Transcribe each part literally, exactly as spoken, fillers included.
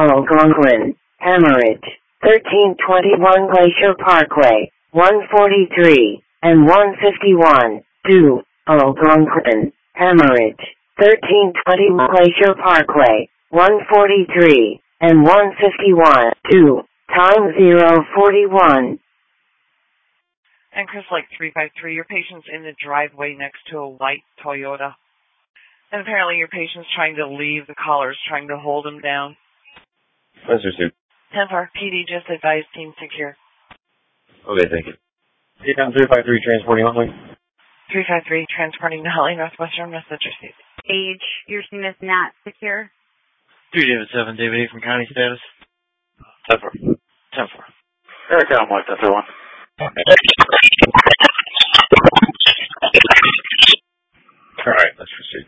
Algonquin, Hemorrhage, thirteen twenty-one Glacier Parkway, one forty-three, and one fifty-one, to Algonquin, Hemorrhage, thirteen twenty-one Glacier Parkway, one forty-three, and one fifty-one, to time zero forty-one. And Chris Lake three five three, your patient's in the driveway next to a white Toyota. And apparently your patient's trying to leave, the caller's trying to hold him down. What's your suit? ten four, P D just advised team secure. Okay, thank you. Eight down three five three, transporting Huntley. three five three, transporting to Huntley, Northwestern Massachusetts. Age, your team is not secure. three David seven, David eight from county status. ten four. ten four. Eric Allen White, ten four one. Alright, let's proceed.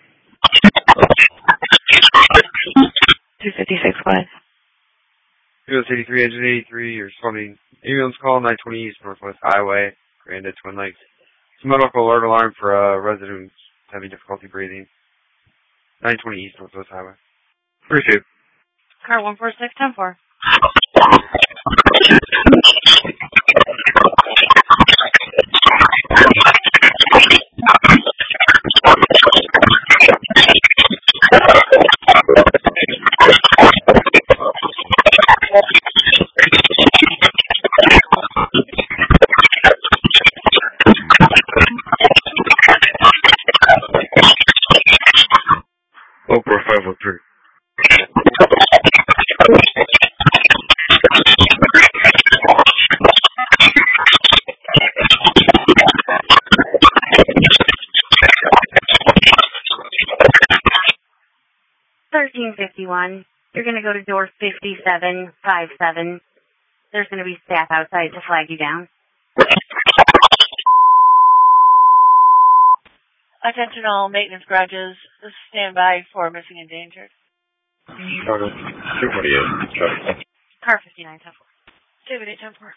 two fifty-six, go ahead. Ambulance eighty-three, engine eighty-three, you're responding. Ambulance call, nine twenty East Northwest Highway, Grand at Twin Lakes. It's a medical alert alarm for a resident who's having difficulty breathing. nine twenty East Northwest Highway. Appreciate it. Car one four six, ten four. Oprah five oh three. thirteen fifty-one. You're going to go to door fifty-seven fifty-seven. There's going to be staff outside to flag you down. Attention all maintenance garages, stand by for missing and endangered. Charter two forty-eight. Charter. Car fifty-nine, ten four. David eight ten four.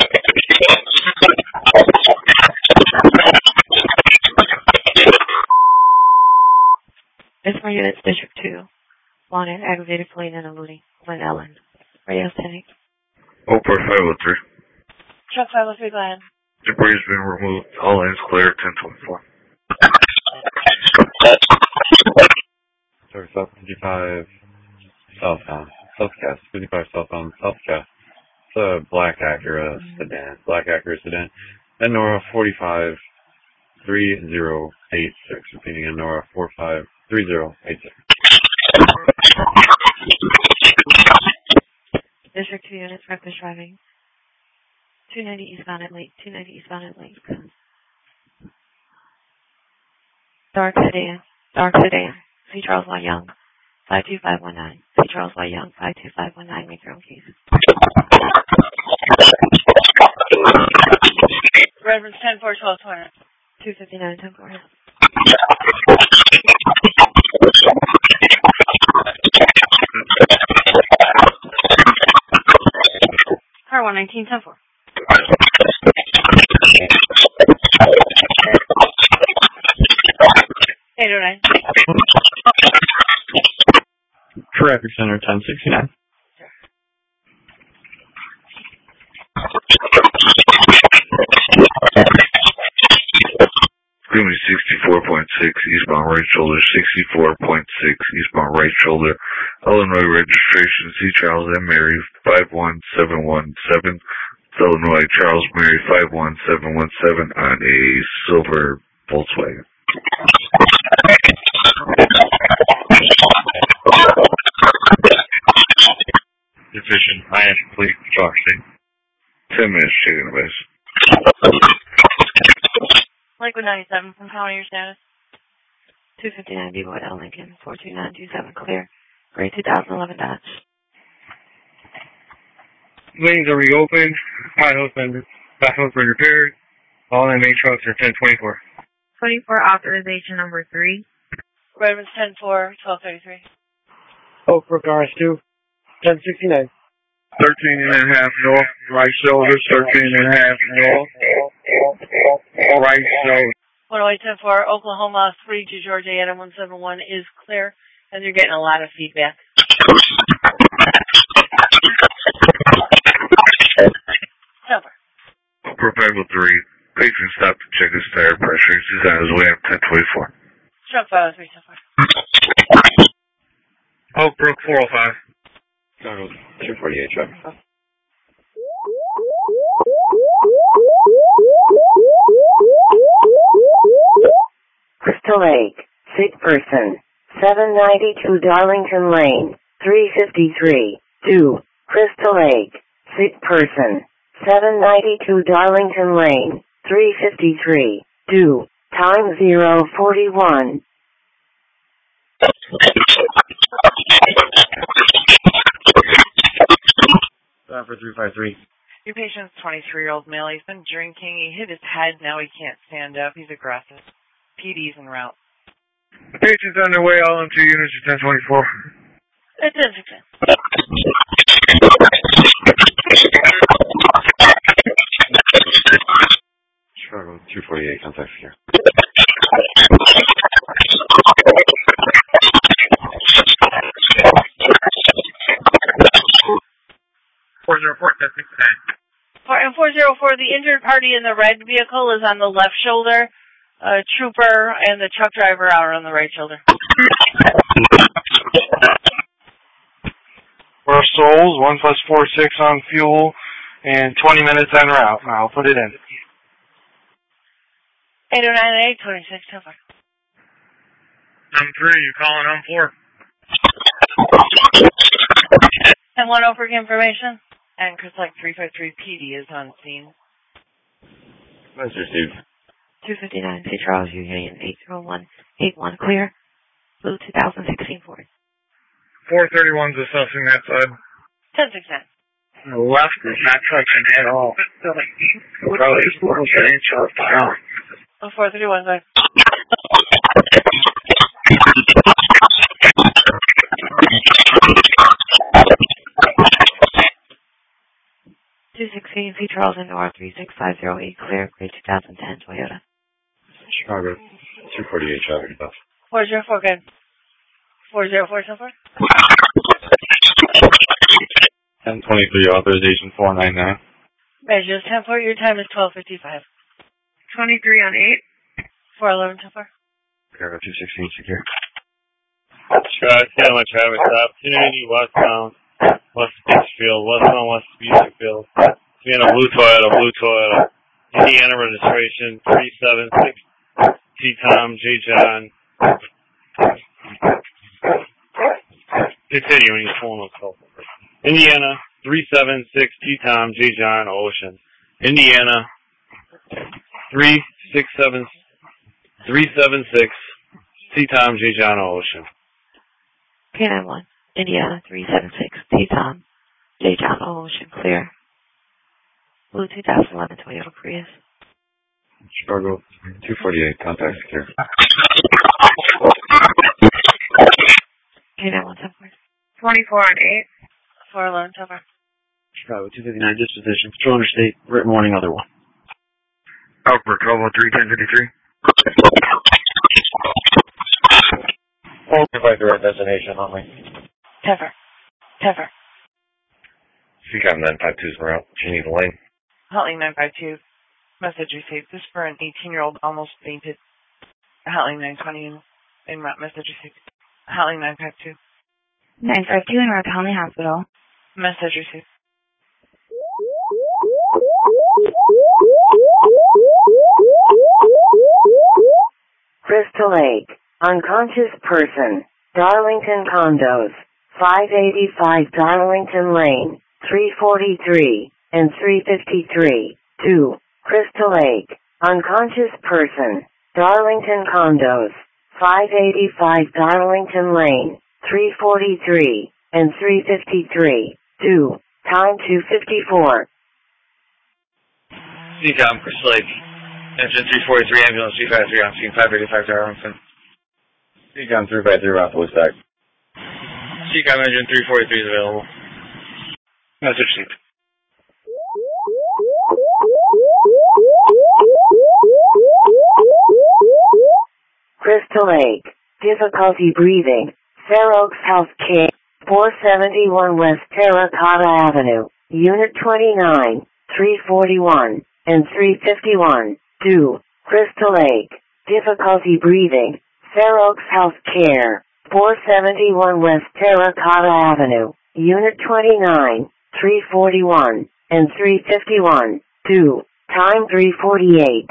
This for units District two. Wanted aggravated fleeing and eluding. Glen Ellen. Radio standing. Oprah five oh three. Truck five oh three, go ahead. Debris has been removed. All lanes clear, ten twenty-four. Sorry, South fifty-five southbound. Southcast. fifty-five southbound Southcast. It's a black Acura sedan. Black Acura sedan. And Nora forty-five three zero eight six. Repeating in Nora four five three zero eight six. District two units, reckless driving. two ninety eastbound at Lake. two ninety eastbound at Lake. Dark sedan. Dark sedan. C. Charles Y. Young. five two five one nine. C. Charles Y. Young. five two five one nine. Make your own case. Reverence ten four twelve twenty. two fifty-nine ten four. Car one nineteen, ten four. eight oh nine. Traffic Center ten sixty-nine. Greenway sixty-four point six, eastbound right shoulder, sixty-four point six, eastbound right shoulder, Illinois registration, C. Charles and Mary, five one seven one seven, Illinois Charles Mary, five one seven one seven, on a silver Volkswagen. Division, I am complete. Talk state. Ten minutes, chicken base. Lakewood ninety-seven from county, your status. two fifty-nine B. Boyd L. Lincoln, four two nine two seven, clear. Gray two thousand eleven Dodge. Lanes are reopened. Potholes been, potholes been repaired. All M A trucks are ten twenty-four. twenty-four authorization number three. Redmond's ten four, twelve thirty-three. Oakbrook R S two, ten sixty-nine. Thirteen and a half north, right shoulder, thirteen and a half north, right shoulder. one oh eight ten four, Oklahoma, three to Georgia, Adam one seven one is clear, and you're getting a lot of feedback. Oak five oh three. Patient stopped to check his tire pressure. He's on his way up ten twenty-four. Stroke five oh three, so far. Oak Brook four oh five. Chicago two forty-eight, traffic. Crystal Lake, sick person, seven ninety-two Darlington Lane, three fifty-three, two. Crystal Lake, sick person, seven ninety-two Darlington Lane, three fifty-three, two. Time zero forty-one. Time for three five three. Your patient's twenty-three-year-old male. He's been drinking. He hit his head. Now he can't stand up. He's aggressive. P D's en route. Patient's on their way. All in two units to ten twenty-four. It's ten sixteen. Chicago two forty-eight, contact here. four zero four, ten sixty-nine. For, and four zero four, the injured party in the red vehicle is on the left shoulder. Uh, trooper and the truck driver are on the right shoulder. We're Souls, one plus four six on fuel, and twenty minutes en route. I'll put it in. eight oh nine eight, twenty-six, ten five. Number three, you calling on four? And one oh for information. And Chris like three five three P D is on scene. Message received. two fifty-nine, St. Charles Union, eight zero one eight one, clear. Blue two thousand sixteen Ford. four thirty-one's assessing that side. ten sixteen. The left is not touching at all. Probably four inch or file. Oh, four thirty-one, go ahead. two sixteen, St. Charles and North, three six five zero eight, clear, grade two thousand ten Toyota. Chicago two forty-eight, traffic stuff. four zero four, good. four zero four, so far. ten twenty-three, authorization four ninety-nine. Measures ten four, your time is twelve fifty-five. twenty-three on eight. four eleven, so far. Chicago two sixteen, secure. Chicago, ten one, traffic stop. Unity westbound, West Pittsfield, westbound West Musicfield. Vienna Blue Toyota, Blue Toyota. Indiana registration three seven six. T Tom, J John. Continue when he's pulling those calls. Indiana three seven six T Tom, J John, Ocean. Indiana three six seven three seven six T Tom, J John, Ocean. K nine one, Indiana three seven six, T Tom, J John, Ocean, clear. Blue two thousand eleven Toyota Prius. Chicago two forty-eight, contact secure. K nine one seven four. twenty-four on eight. four eleven, so far. Chicago two fifty-nine, disposition. Patrol interstate, written warning, other one. Outbrook twelve oh three, ten fifty-three. Hold by the right destination on me. Tever. Tever. C COM nine five two is route. Geneva Lane. Huntley nine five two. Message received. This for an eighteen-year-old almost fainted. Huntley nine twenty in route. Message received. Huntley nine five two. nine five two in route to Huntley Hospital. Message received. Crystal Lake, unconscious person, Darlington Condos, five eighty-five Darlington Lane, three forty-three, and three fifty-three, two. Crystal Lake, unconscious person, Darlington Condos, five eighty-five Darlington Lane, three forty-three, and three fifty-three, two. Time two fifty-four. C COM, Crystal Lake. Engine three forty-three, ambulance three five three on scene, five eighty-five Darlington. C COM three five three, route to Woodstock. C COM engine three forty-three is available. Message received. Crystal Lake, difficulty breathing, Fair Oaks Healthcare, four seventy-one West Terracotta Avenue, Unit twenty-nine, three forty-one, and three fifty-one to Crystal Lake. Difficulty breathing. Fair Oaks Healthcare. four seventy-one West Terracotta Avenue. Unit twenty-nine, three forty-one, and three fifty-one to time three forty-eight.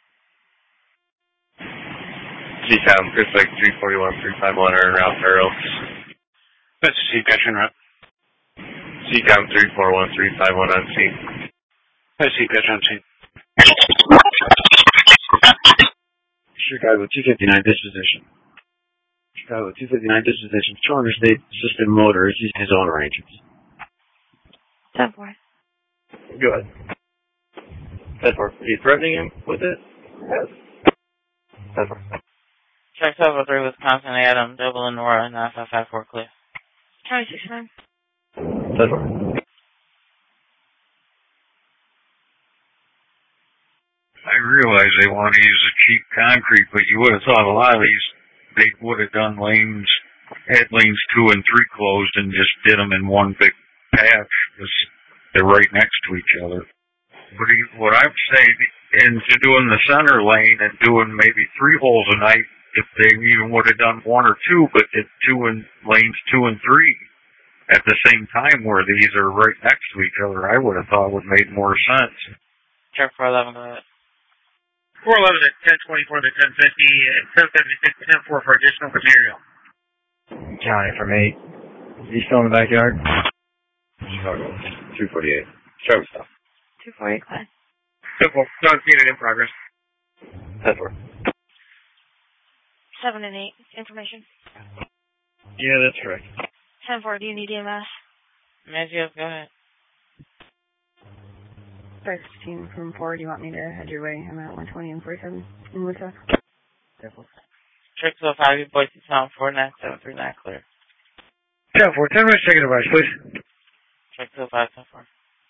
G C A M, Crystal Lake three forty-one, three fifty-one, or route Fair Oaks. That's a C Petron route. G C A M three four one, three five one on C. That's C Petron C. Chicago two fifty-nine disposition. Chicago two fifty-nine disposition. Charter State Assisted Motor is using his own arrangements. ten four. Good. ten four. Are you threatening him with it? Yes. ten four. Check seven three Wisconsin, Adam, Dublin, Nora, nine five five four clear. County six nine. ten four. I realize they want to use the cheap concrete, but you would have thought a lot of these, they would have done lanes, had lanes two and three closed and just did them in one big patch because they're right next to each other. But what I'm saying, into doing the center lane and doing maybe three holes a night, if they even would have done one or two, but did two and lanes two and three at the same time where these are right next to each other, I would have thought would make more sense. Check four eleven, go ahead. four eleven at ten twenty-four to ten fifty and ten seventy-six to ten four for additional material. County from eight. Is he still in the backyard? Chicago two forty-eight. Travis stop. two forty-eight, Clyde. Simple. Not needed in progress. ten four. seven and eight. Information. Yeah, that's correct. ten four. Do you need E M S? Matthew, go ahead. sixteen from four. Do you want me to head your way? I'm at one twenty and forty-seven in Woodstock. Check so five, you Boise Town, four nine seven three nine clear. ten four. ten minutes, checking device, please. Check so five, ten four.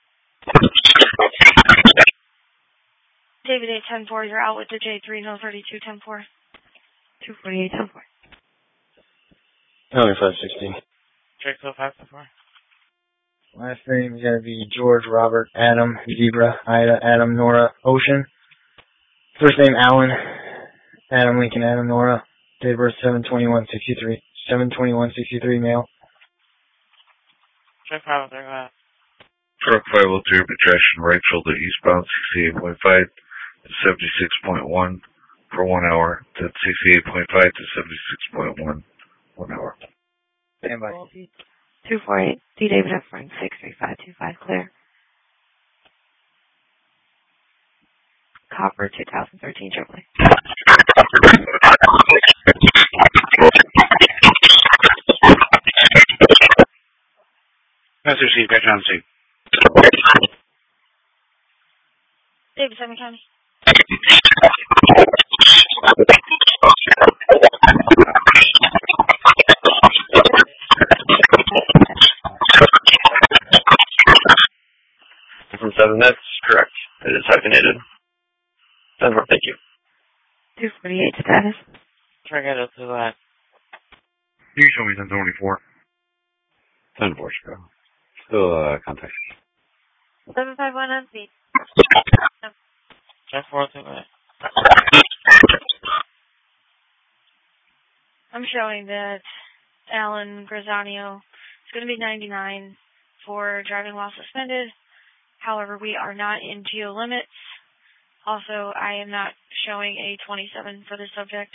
David eight ten four. You're out with the J three, no thirty-two, ten four. two forty-eight, ten four. County five sixteen. Check so five, ten four. Last name is going to be George, Robert, Adam, Zebra, Ida, Adam, Nora, Ocean. First name Alan, Adam, Lincoln, Adam, Nora. Date of birth seven twenty-one sixty-three. seven twenty-one sixty-three male. Check five, go ahead. Truck five oh three, pedestrian right shoulder eastbound, sixty-eight point five to seventy-six point one for one hour. That's sixty-eight point five to seventy-six point one, one hour. Stand by. two forty-eight. D. David F. Frank, six three five two five, clear. Copper, two thousand thirteen, triple A. That's received, Petron C. David seven County. From seven, that's correct. It is hyphenated. ten four, thank you. two forty-eight, status. Check it out to that. You show me ten twenty-four. ten four, Chicago. Still, uh, contact. seven five one on speed. Check four, two, go ahead. I'm showing that Alan Grisano is going to be ninety-nine for driving while suspended. However, we are not in geo limits. Also, I am not showing a twenty-seven for the subject.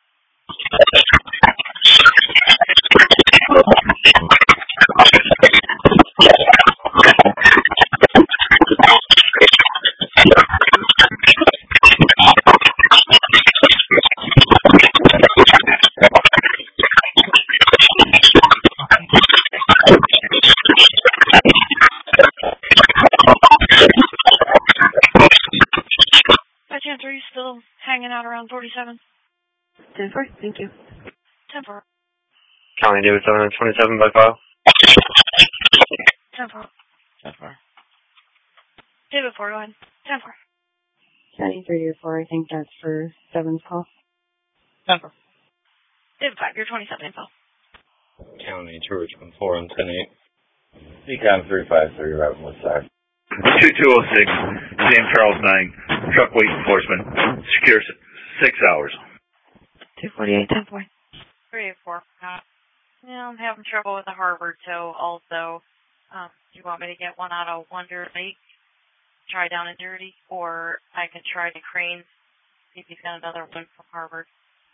By chance, are you still hanging out around forty-seven? ten four, thank you. ten four. County David seven twenty-seven by file. ten four. ten four. David four, go ahead. ten four. County three or four, I think that's for seven's call. ten four. David five, you're twenty-seven info. County two Richmond four and ten eight. C C A M three five three, right on the side. two two oh six, Sam Charles nine, truck weight enforcement, secure six hours. two forty-eight, ten four. three eight four. Uh, yeah, I'm having trouble with the Harvard tow also. Um, do you want me to get one out of Wonder Lake, try down and dirty, or I can try the Crane, see if he's got another one from Harvard.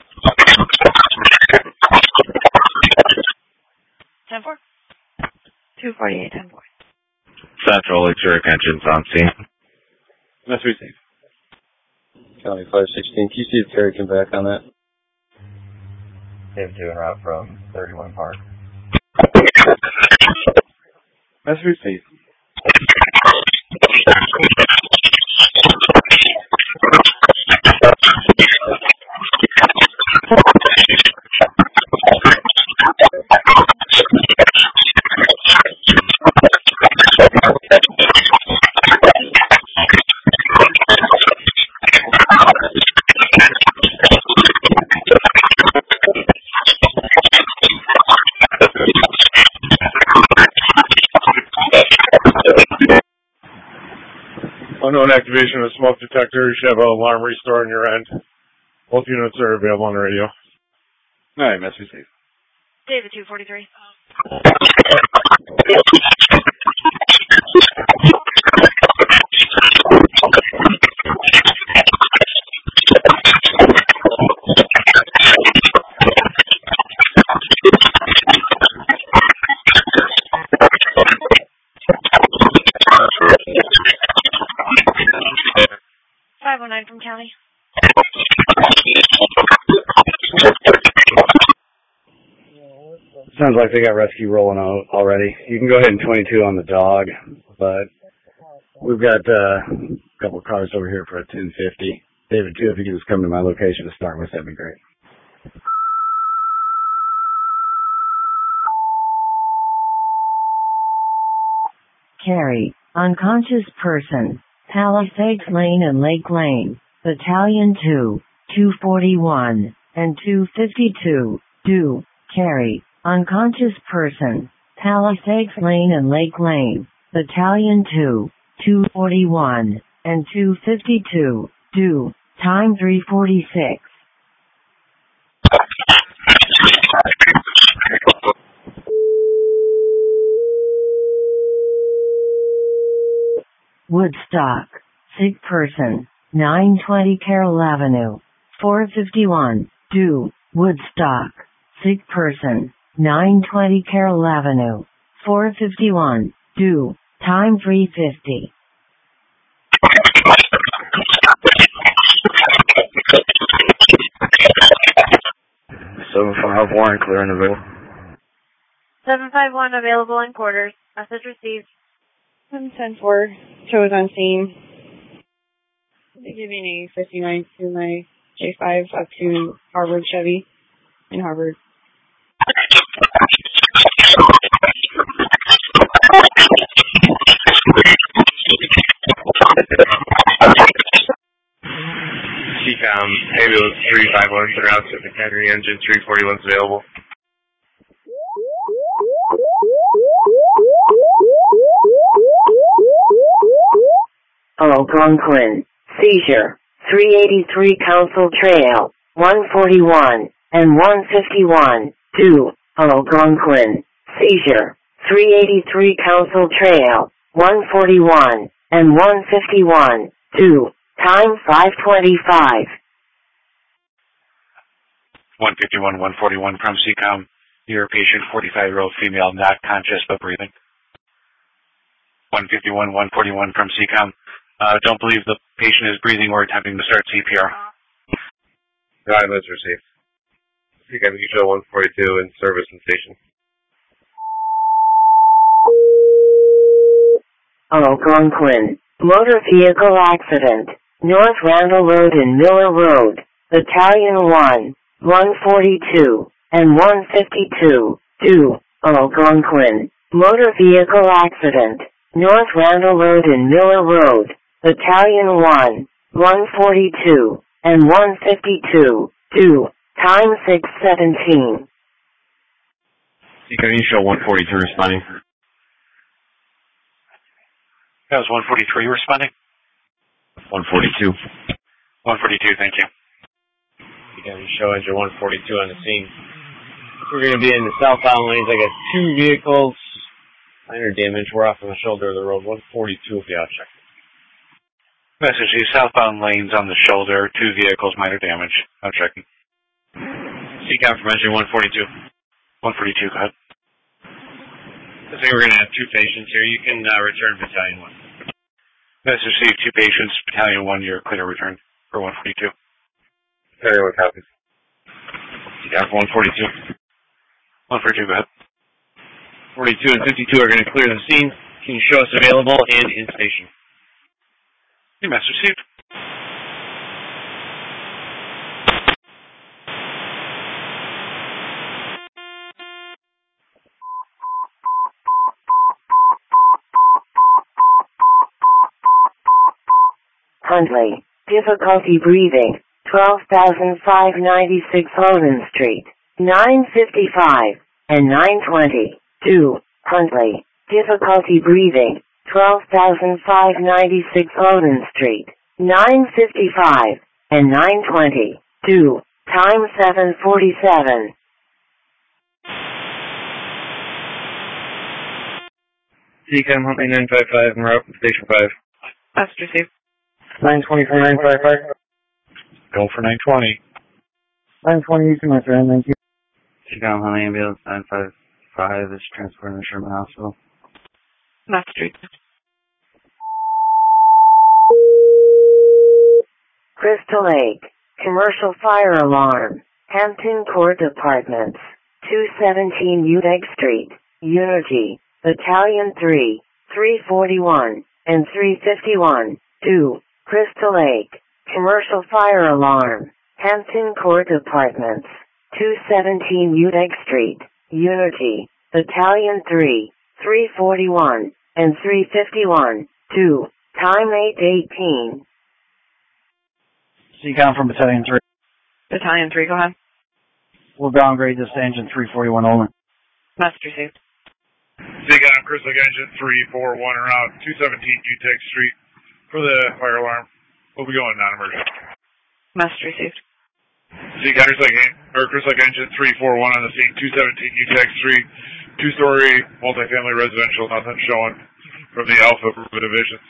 ten four. two forty-eight, ten four. Central, it's your attention's on scene. That's received. County five sixteen, can you see if Terry can back on that? Dave two en route from thirty-one Park. That's received. Unknown activation of the smoke detector. You should have an alarm restore on your end. Both units are available on the radio. All right, message received. David two forty-three. five oh nine from County. Sounds like they got rescue rolling out already. You can go ahead and twenty-two on the dog, but we've got uh, a couple of cars over here for a ten fifty. David, too, if you can just come to my location to start with, that'd be great. Carry, unconscious person, Palisades Lane and Lake Lane, Battalion two, two forty-one, and two fifty-two, do, carry, unconscious person, Palisades Lane and Lake Lane, Battalion two, two forty-one, and two fifty-two, do, time three forty-six. Woodstock, sick person, nine twenty Carroll Avenue, four fifty-one, do, Woodstock, sick person, nine twenty Carroll Avenue, four fifty-one, do, time three fifty. seven five one, clear and available. seven five one available in quarters. Message received. one ten four, shows on scene. They giving a fifty-nine to my J five up to Harvard Chevy in Harvard. C COM, ambulance three five one, surrounds with the Henry engine three forty-one is available. Algonquin, seizure, three eighty-three Council Trail, one forty-one, and one fifty-one, do, Algonquin, seizure, three eighty-three Council Trail, one forty-one, and one fifty-one, do, time five twenty-five. one fifty-one, one forty-one from C COM, your patient, forty-five-year-old female, not conscious but breathing. one fifty-one, one forty-one from C COM. Uh, don't believe the patient is breathing or attempting to start C P R. Guidelines received. C COM, you show one forty-two in service and station. Algonquin, motor vehicle accident, North Randall Road and Miller Road, Battalion one, one forty-two, and one fifty-two, do, Algonquin, motor vehicle accident, North Randall Road and Miller Road, Battalion one, one forty-two, and one fifty-two, do, time six seventeen. C COM, you show one forty-two responding. That was one forty-three responding. one forty-two. one forty-two, thank you. You got your show engine one forty-two on the scene. We're going to be in the southbound lanes. I got two vehicles. Minor damage. We're off on the shoulder of the road. one forty-two if you out check. Message, these southbound lanes on the shoulder, two vehicles, minor damage. I'm checking. C COM from engine one forty-two. one forty-two, go ahead. I think we're going to have two patients here. You can uh, return battalion one. Message received, two patients, battalion one, you're clear to return for one forty-two. Battalion one copies. C COM for one forty-two. one forty-two, go ahead. forty-two and fifty-two are going to clear the scene. Can you show us available and in station? Your message received. Huntley, difficulty breathing, twelve thousand five hundred ninety-six Holden Street, nine fifty-five and nine twenty. two. Huntley, difficulty breathing, twelve thousand five hundred ninety-six Holden Street, nine fifty-five and nine twenty. two. Time seven forty-seven. C COM Huntley nine five five and route station five. That's received. nine twenty-four nine five five. Go for nine twenty. nine twenty, you can return, thank you. C COM Huntley ambulance nine five five is transporting to Sherman Hospital. That's street. Crystal Lake, commercial fire alarm, Hampton Court Apartments, two seventeen Udeck Street, Unity, Battalion three, three forty-one, and three fifty-one. two. Crystal Lake, commercial fire alarm, Hampton Court Apartments, two seventeen Udeck Street, Unity, Battalion three, three forty-one, and three fifty-one. two. Time eight eighteen. C COM from Battalion three. Battalion three, go ahead. We'll downgrade this to engine three forty-one only. Message received. C COM, Crystal Lake engine three four one around two seventeen Udeck Street for the fire alarm. We'll be going non-emergent. Message received. C COM, Crystal Lake, or Crystal Lake engine three four one on the scene, two seventeen Udeck Street, two-story multifamily residential, nothing showing from the Alpha group of divisions.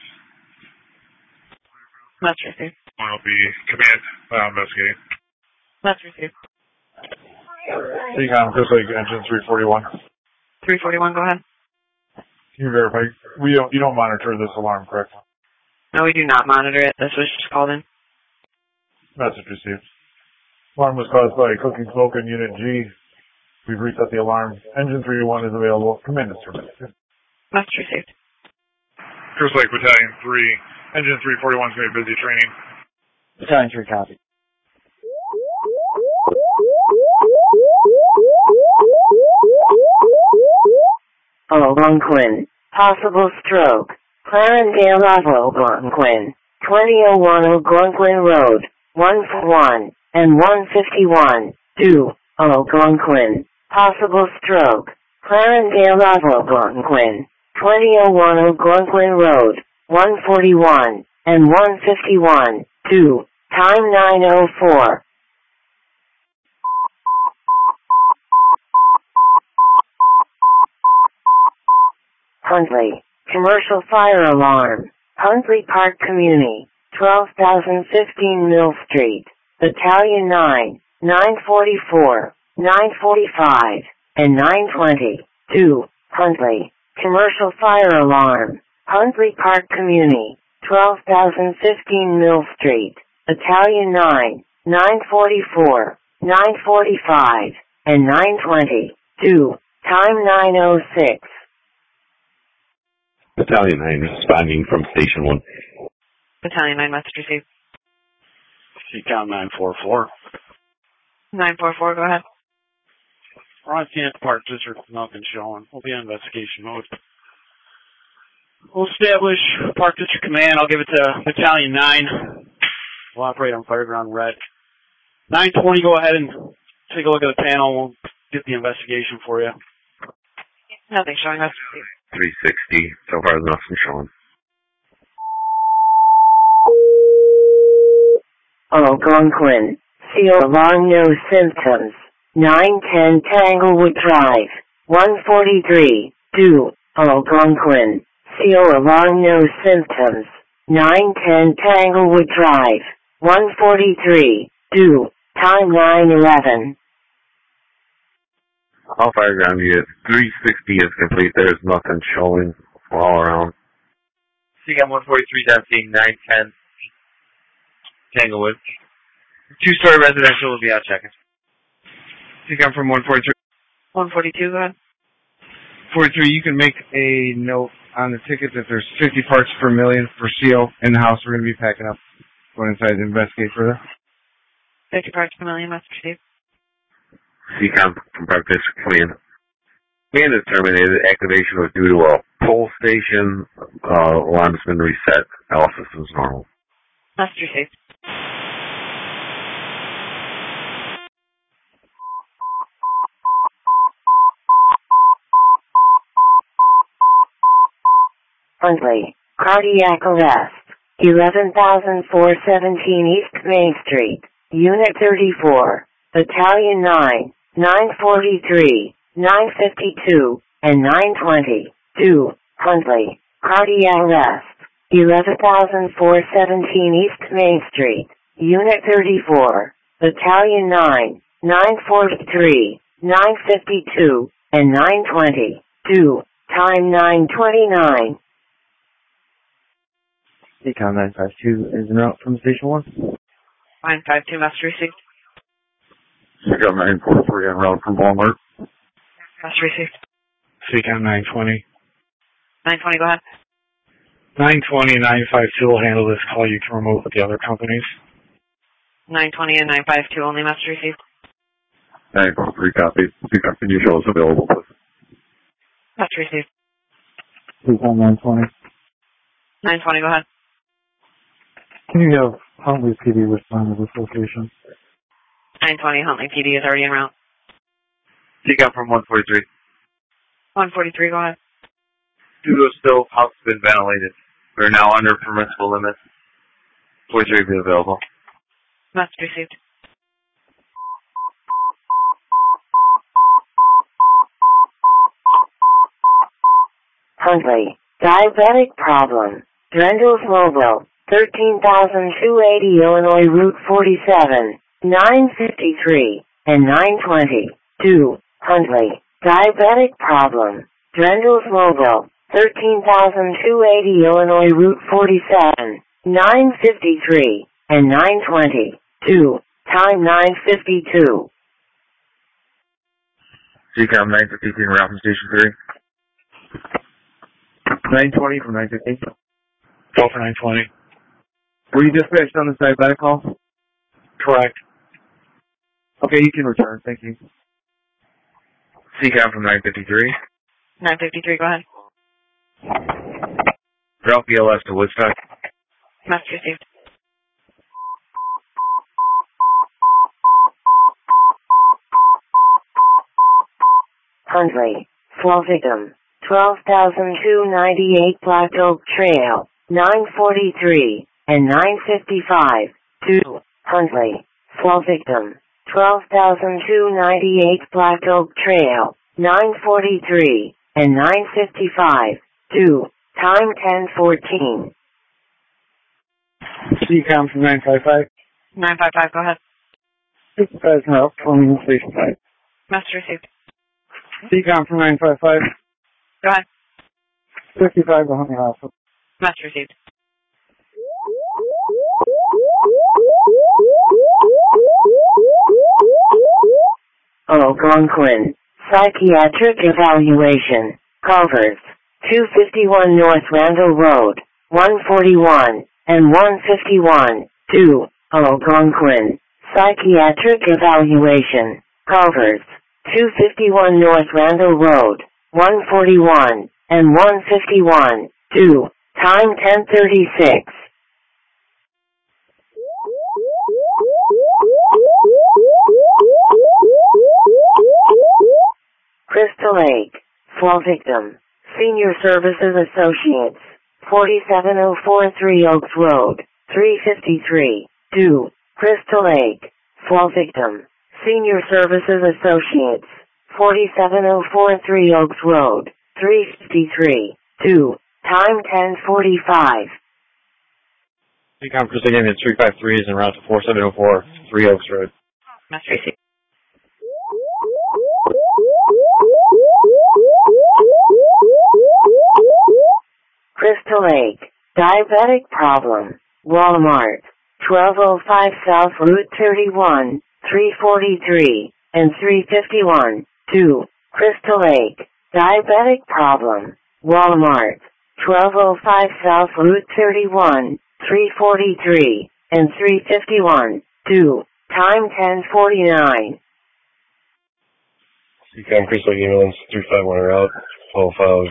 Message received. One will be command uh, investigating. Message received. C COM, Crystal Lake engine three forty-one. three forty-one, go ahead. Can you verify? We don't, you don't monitor this alarm, correct? No, we do not monitor it. This was just called in. Message received. Alarm was caused by cooking smoke in Unit G. We've reset the alarm. Engine three one is available. Command instrument. Message received. Crystal Lake Battalion three. Engine three forty-one is going to be busy training. Battalion three copy. Algonquin, possible stroke. Clarendale Avo Algonquin, twenty oh one Algonquin Road, one for one, and one fifty-one. two. Algonquin, possible stroke. Clarendale Avo Algonquin, twenty oh one Algonquin Road, one forty-one, and one fifty-one. two. Time nine oh four. Huntley, commercial fire alarm, Huntley Park Community, twelve thousand fifteen Mill Street, Battalion nine, nine forty-four, nine forty-five, and nine twenty. two. Huntley, commercial fire alarm, Huntley Park Community, twelve thousand fifteen Mill Street, Battalion nine, nine forty-four, nine forty-five, and nine twenty. two. Time nine oh six. Battalion nine responding from Station one. Battalion nine, message received. C COM nine four four. nine four four, go ahead. We're on Camp Park District, nothing showing. We'll be on investigation mode. We'll establish Park District Command. I'll give it to Battalion nine. We'll operate on Fireground Red. nine twenty, go ahead and take a look at the panel. We'll get the investigation for you. Nothing showing us. three sixty. So far, there's nothing showing. Algonquin, Seal Alarm No Symptoms, nine ten Tanglewood Drive, one forty-three, two, Algonquin, Seal Alarm No Symptoms, nine ten Tanglewood Drive, one forty-three, two, time nine eleven. All fire ground unit, three sixty is complete. There's nothing showing all around. C M one forty-three down seeing nine ten Tanglewood. Two-story residential will be out checking. You come from one forty-three. one forty-two, go ahead. forty-three, you can make a note on the ticket that there's fifty parts per million for C O in the house. We're going to be packing up. Going inside to investigate further. fifty parts per million, must receive. C COM from practice, come in. Command is terminated. Activation was due to a pole station. Uh, alarm's been reset. All systems normal. Must receive. Huntley, cardiac arrest, eleven thousand four hundred seventeen East Main Street, Unit thirty-four, Battalion nine, nine forty-three, nine fifty-two, and nine twenty, two, Huntley, cardiac arrest, eleven thousand four hundred seventeen East Main Street, Unit thirty-four, Battalion nine, nine forty-three, nine fifty-two, and nine twenty, two, time nine twenty-nine. C COM nine five two is en route from Station one. nine five two, must receive. C COM nine four three en route from Walmart. Must receive. C COM nine twenty. nine twenty, go ahead. nine twenty and nine five two will handle this call. You can remote with the other companies. nine twenty and nine five two only, must receive. nine four three copy. C COM, can you show us available, please? Must receive. C COM nine twenty. nine twenty, go ahead. Can you have Huntley P D respond to this location? nine twenty, Huntley P D is already en route. C COM from one forty-three. one forty-three, go ahead. Studio still, house has been ventilated. We're now under permissible limits. forty-three will be available. Must received. Huntley, diabetic problem, Drendel's Mobile, thirteen thousand two hundred eighty Illinois Route forty-seven, nine fifty-three, and nine twenty, two, Huntley, diabetic problem, Drendel's Mobile, thirteen thousand two hundred eighty Illinois Route forty-seven, nine fifty-three, and nine twenty, two, time nine fifty-two. C COM nine fifty-two en route from Station three. nine twenty from nine fifty. Go for nine twenty. Were you dispatched on the diabetic call? Correct. Okay, you can return. Thank you. C COM from nine fifty-three. nine fifty-three, go ahead. Route B L S to Woodstock. Must received. Huntley, slow victim, twelve thousand two hundred ninety-eight Black Oak Trail, nine forty-three, and nine fifty-five, two, Huntley, slow victim, twelve thousand two hundred ninety-eight Black Oak Trail, nine forty-three, and nine fifty-five, two, time ten fourteen. C COM from nine five five. nine five five, go ahead. fifty-five is now from Station five. Must received. C COM from nine five five. Go ahead. fifty-five to Huntley Hospital. Must received. Algonquin, psychiatric evaluation, Culvers, two fifty-one North Randall Road, one forty-one, and one fifty-one, two, Algonquin, psychiatric evaluation, Culvers, two fifty-one North Randall Road, one forty-one, and one fifty-one, two, time ten thirty-six. Crystal Lake, Slow Victim, Senior Services Associates, forty-seven oh four Three Oaks Road, three fifty-three, two, Crystal Lake. Fall victim. Senior Services Associates. forty-seven oh four Three Oaks Road. three fifty-three. two. Time ten forty-five. Decom Crystal Game is three five three is en route to four seven oh four Three Oaks Road. Master Tracy. Crystal Lake. Diabetic problem. Walmart. twelve oh five South Route thirty-one, three forty-three, and three fifty-one. two. Crystal Lake. Diabetic problem. Walmart. twelve oh five South Route thirty-one, three forty-three, and three fifty-one. two. Time ten forty-nine. Decom Crystal Ambulance three five one route, twelve five.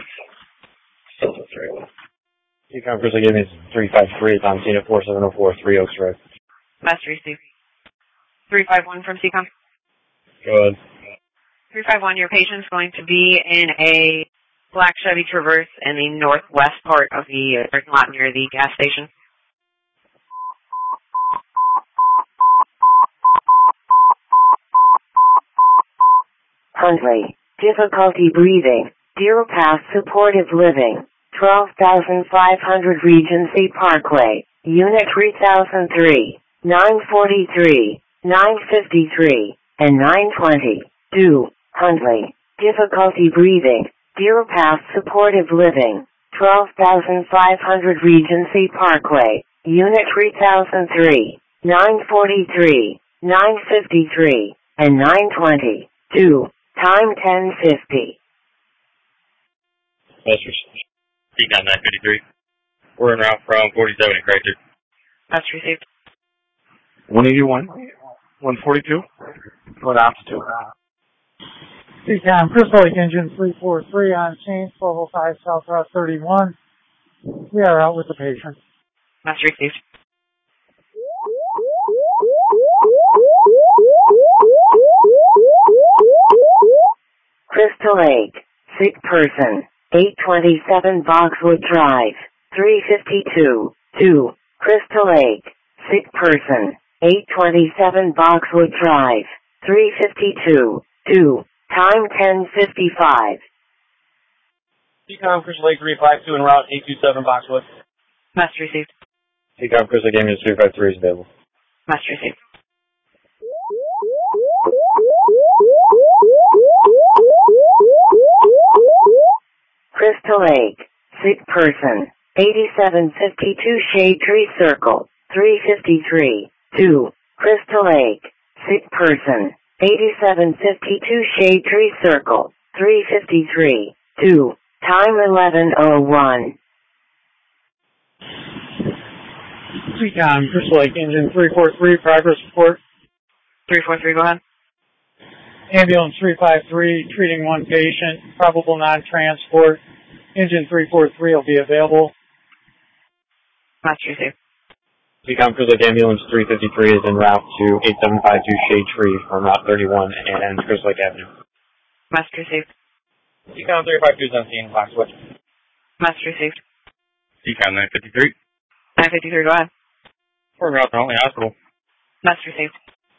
Decom Crystal Ambulance three five three, on scene at four seven oh four Three Oaks Road. Master Tracy. three five one from C COM. Go ahead. three five one, your patient's going to be in a black Chevy Traverse in the northwest part of the parking lot near the gas station. Huntley. Difficulty breathing. Deer Pass Supportive Living. twelve thousand five hundred Regency Parkway. Unit three thousand three. nine forty-three. nine fifty-three. And nine twenty. two. Huntley. Difficulty breathing. Deer Pass Supportive Living. twelve thousand five hundred Regency Parkway. Unit three thousand three. nine forty-three. nine fifty-three. And nine twenty. two. Time ten fifty. Master Decom nine fifty-three. We're en route from forty-seven at Chrysler. That's received. one eighty-one. one forty-two. What altitude? Decom Crystal Lake Engine three four three on scene, twelve oh five South Route thirty-one. We are out with the patient. That's received. Crystal Lake. Sick person. eight twenty-seven Boxwood Drive. three fifty-two. two. Crystal Lake. Sick person. eight twenty-seven Boxwood Drive. three fifty-two. two. Time ten fifty-five. Decom Crystal Lake three five two en route eight two seven Boxwood. Master received. Decom Crystal Lake Ambulance three five three is available. Master received. Crystal Lake. Sick person. eighty-seven fifty-two Shade Tree Circle. three fifty-three. two. Crystal Lake. Sick person. eighty-seven fifty-two Shade Tree Circle. three fifty-three. two. Time eleven oh one. Decom Crystal Lake Engine three four three, progress report. three four three, go ahead. Ambulance three five three, treating one patient, probable non-transport. Engine three four three will be available. Master received. Decom Crystal Lake Ambulance three fifty-three is en route to eight seven five two Shade Tree on Route thirty-one and Crystal Lake Avenue. Master received. Decom three five two is on scene in Boxwood. Master received. Decom nine fifty-three. nine fifty-three, go ahead. We're en route to Huntley Hospital. Master received.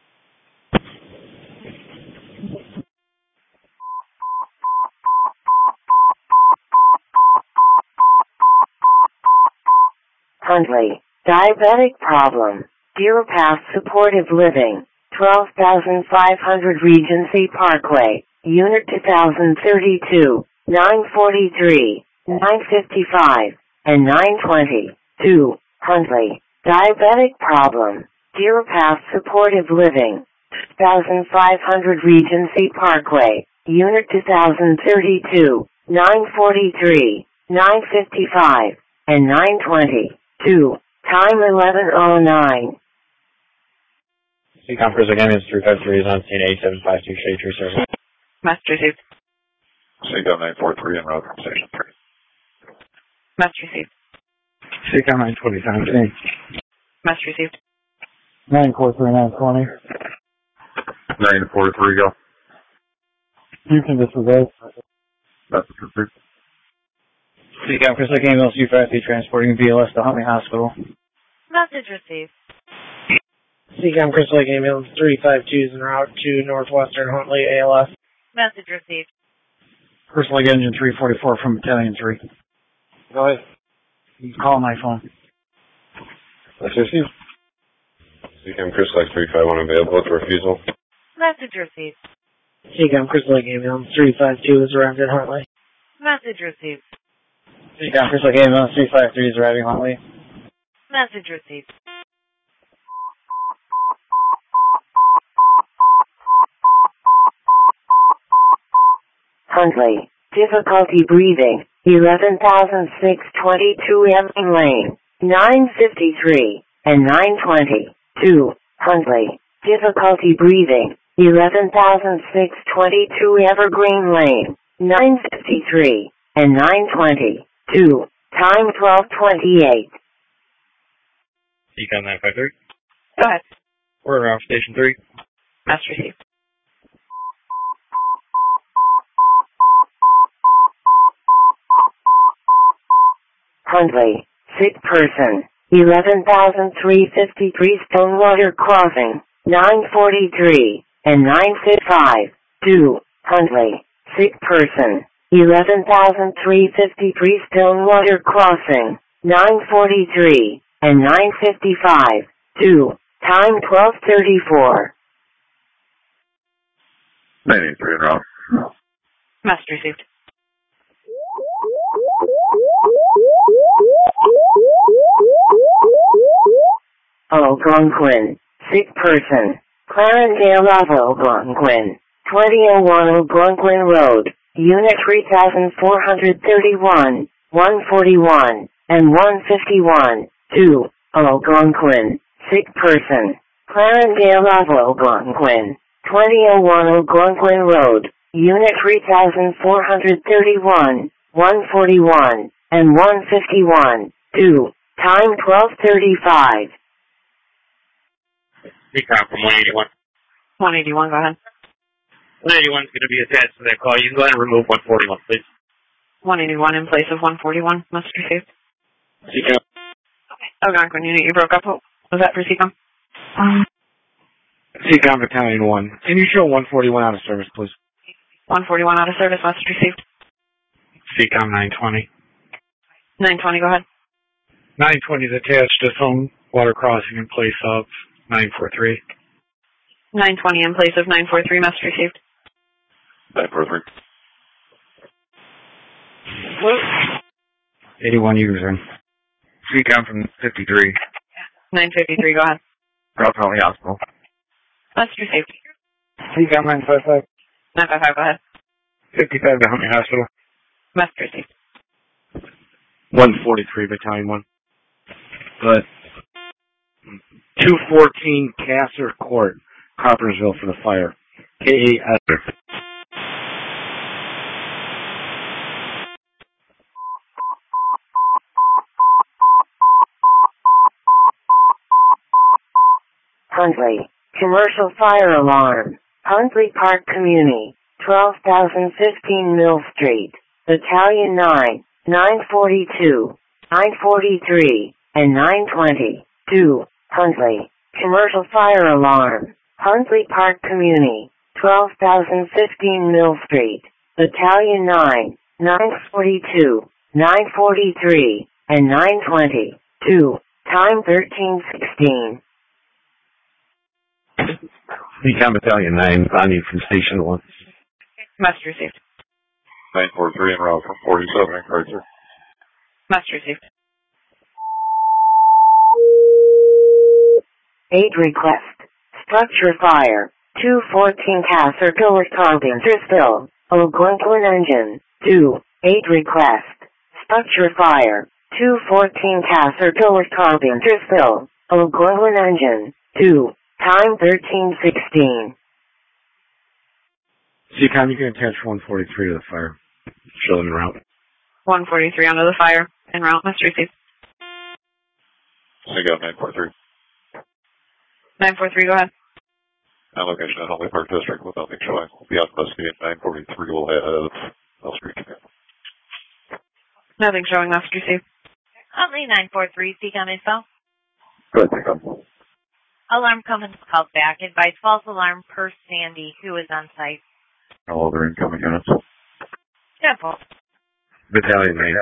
Huntley. Diabetic problem. Deer Pass Supportive Living. twelve thousand five hundred Regency Parkway. Unit two thousand thirty-two. nine forty-three. nine fifty-five. And nine twenty. two. Huntley. Diabetic problem. Deer Pass Supportive Living. two thousand five hundred Regency Parkway. Unit two thousand thirty-two. nine forty-three. nine fifty-five. And nine twenty. two. Time eleven oh nine. Decom Crystal Lake Ambulance three five three is on scene eight seven five two Shade Tree Circle. Master received. Decom nine forty-three en route from Station three. Master received. Decom nine twenty on scene. Master received. nine four three, nine twenty. nine forty-three, go. You can disregard. That's the truth. Decom Crystal Lake Ambulance two five three transporting V L S to Huntley Hospital. Message received. Seacom Crystal Lake Ambulance three five two is en route to Northwestern Huntley A L S. Message received. Crystal Lake Engine three forty-four from Battalion three. Go ahead. You can call my phone. Let's receive. Seacom Crystal Lake three five one available with refusal. Message received. Seacom Crystal Lake Ambulance three five two has arrived at Huntley. Message received. Seacom Crystal Lake Ambulance three five three is arriving Huntley. Message received. Huntley, difficulty breathing, eleven thousand six hundred twenty-two Ebbing Lane, nine fifty-three, and nine twenty-two. Huntley, difficulty breathing, eleven thousand six hundred twenty-two Evergreen Lane, nine fifty-three, and nine twenty-two. Time twelve twenty-eight. Seacom nine five three. Go ahead. We're around Station three. Message received. Huntley, sick person, eleven thousand three hundred fifty-three Stonewater Crossing, nine forty-three, and nine fifty-five. two. Huntley, sick person, eleven thousand three hundred fifty-three Stonewater Crossing, nine forty-three, and nine fifty-five. two. Time twelve thirty-four. nine eighty-three en route. Message received. Algonquin, sick person, Clarendale of Algonquin, twenty oh one Algonquin Road, Unit three thousand four hundred thirty-one, one forty-one, and one fifty-one. two. Algonquin, sick person, Clarendale of Algonquin, twenty oh one Algonquin Road, Unit three thousand four hundred thirty-one, one forty-one, and one fifty-one. two. Time twelve thirty-five. Seacom from one eighty-one. one eighty-one, go ahead. one eighty-one is going to be attached to that call. You can go ahead and remove one forty-one, please. one eighty-one in place of one forty-one. Message received. Seacom. Algonquin unit, you broke up. What was that for Seacom? Um, Seacom Battalion one. Can you show one forty-one out of service, please? one forty-one out of service. Message received. Seacom nine twenty. nine twenty, go ahead. nine twenty is attached to some water crossing in place of nine forty-three. nine twenty in place of nine forty-three. Message received. nine forty-three. eighty-one user. Seacom from fifty-three. nine fifty-three, go ahead. Route Huntley Hospital. Message received. Seacom nine five five. nine five five, go ahead. fifty-five to Huntley Hospital. Message received. one forty-three Battalion one. Good. two fourteen Casser Court, Coppersville for the fire. K A S. Huntley, commercial fire alarm, Huntley Park Community, twelve thousand fifteen Mill Street, Battalion nine, nine forty-two, nine forty-three, and nine twenty-two. Huntley, commercial fire alarm, Huntley Park Community, twelve thousand fifteen Mill Street, Battalion nine, nine forty-two, nine forty-three, and nine twenty-two. Time thirteen sixteen. Seacom Battalion nine, Bonnie from Station one. Message received. nine forty-three en route from forty-seven in Kaiser. Message received. Aid request. Structure fire. two fourteen Casser Gillard Carpentersville, Algonquin Engine. two. Aid request. Structure fire. two fourteen Casser Gillard Carpentersville, Algonquin Engine. two. Time thirteen sixteen. Seacom, you can attach one forty-three to the fire. Show them the route. one forty-three under the fire. En route. Message received. Seacom nine forty-three. nine forty-three, go ahead. Now location at Huntley Park District with nothing showing. Will be on custody at nine forty-three will have Mill Street. Nothing showing. Message received. Huntley nine four three, Seacom info. Good, Seacom. Alarm company called back. Advise false alarm per Sandy. Who is on site? All other incoming units. Yeah, Paul. Battalion name.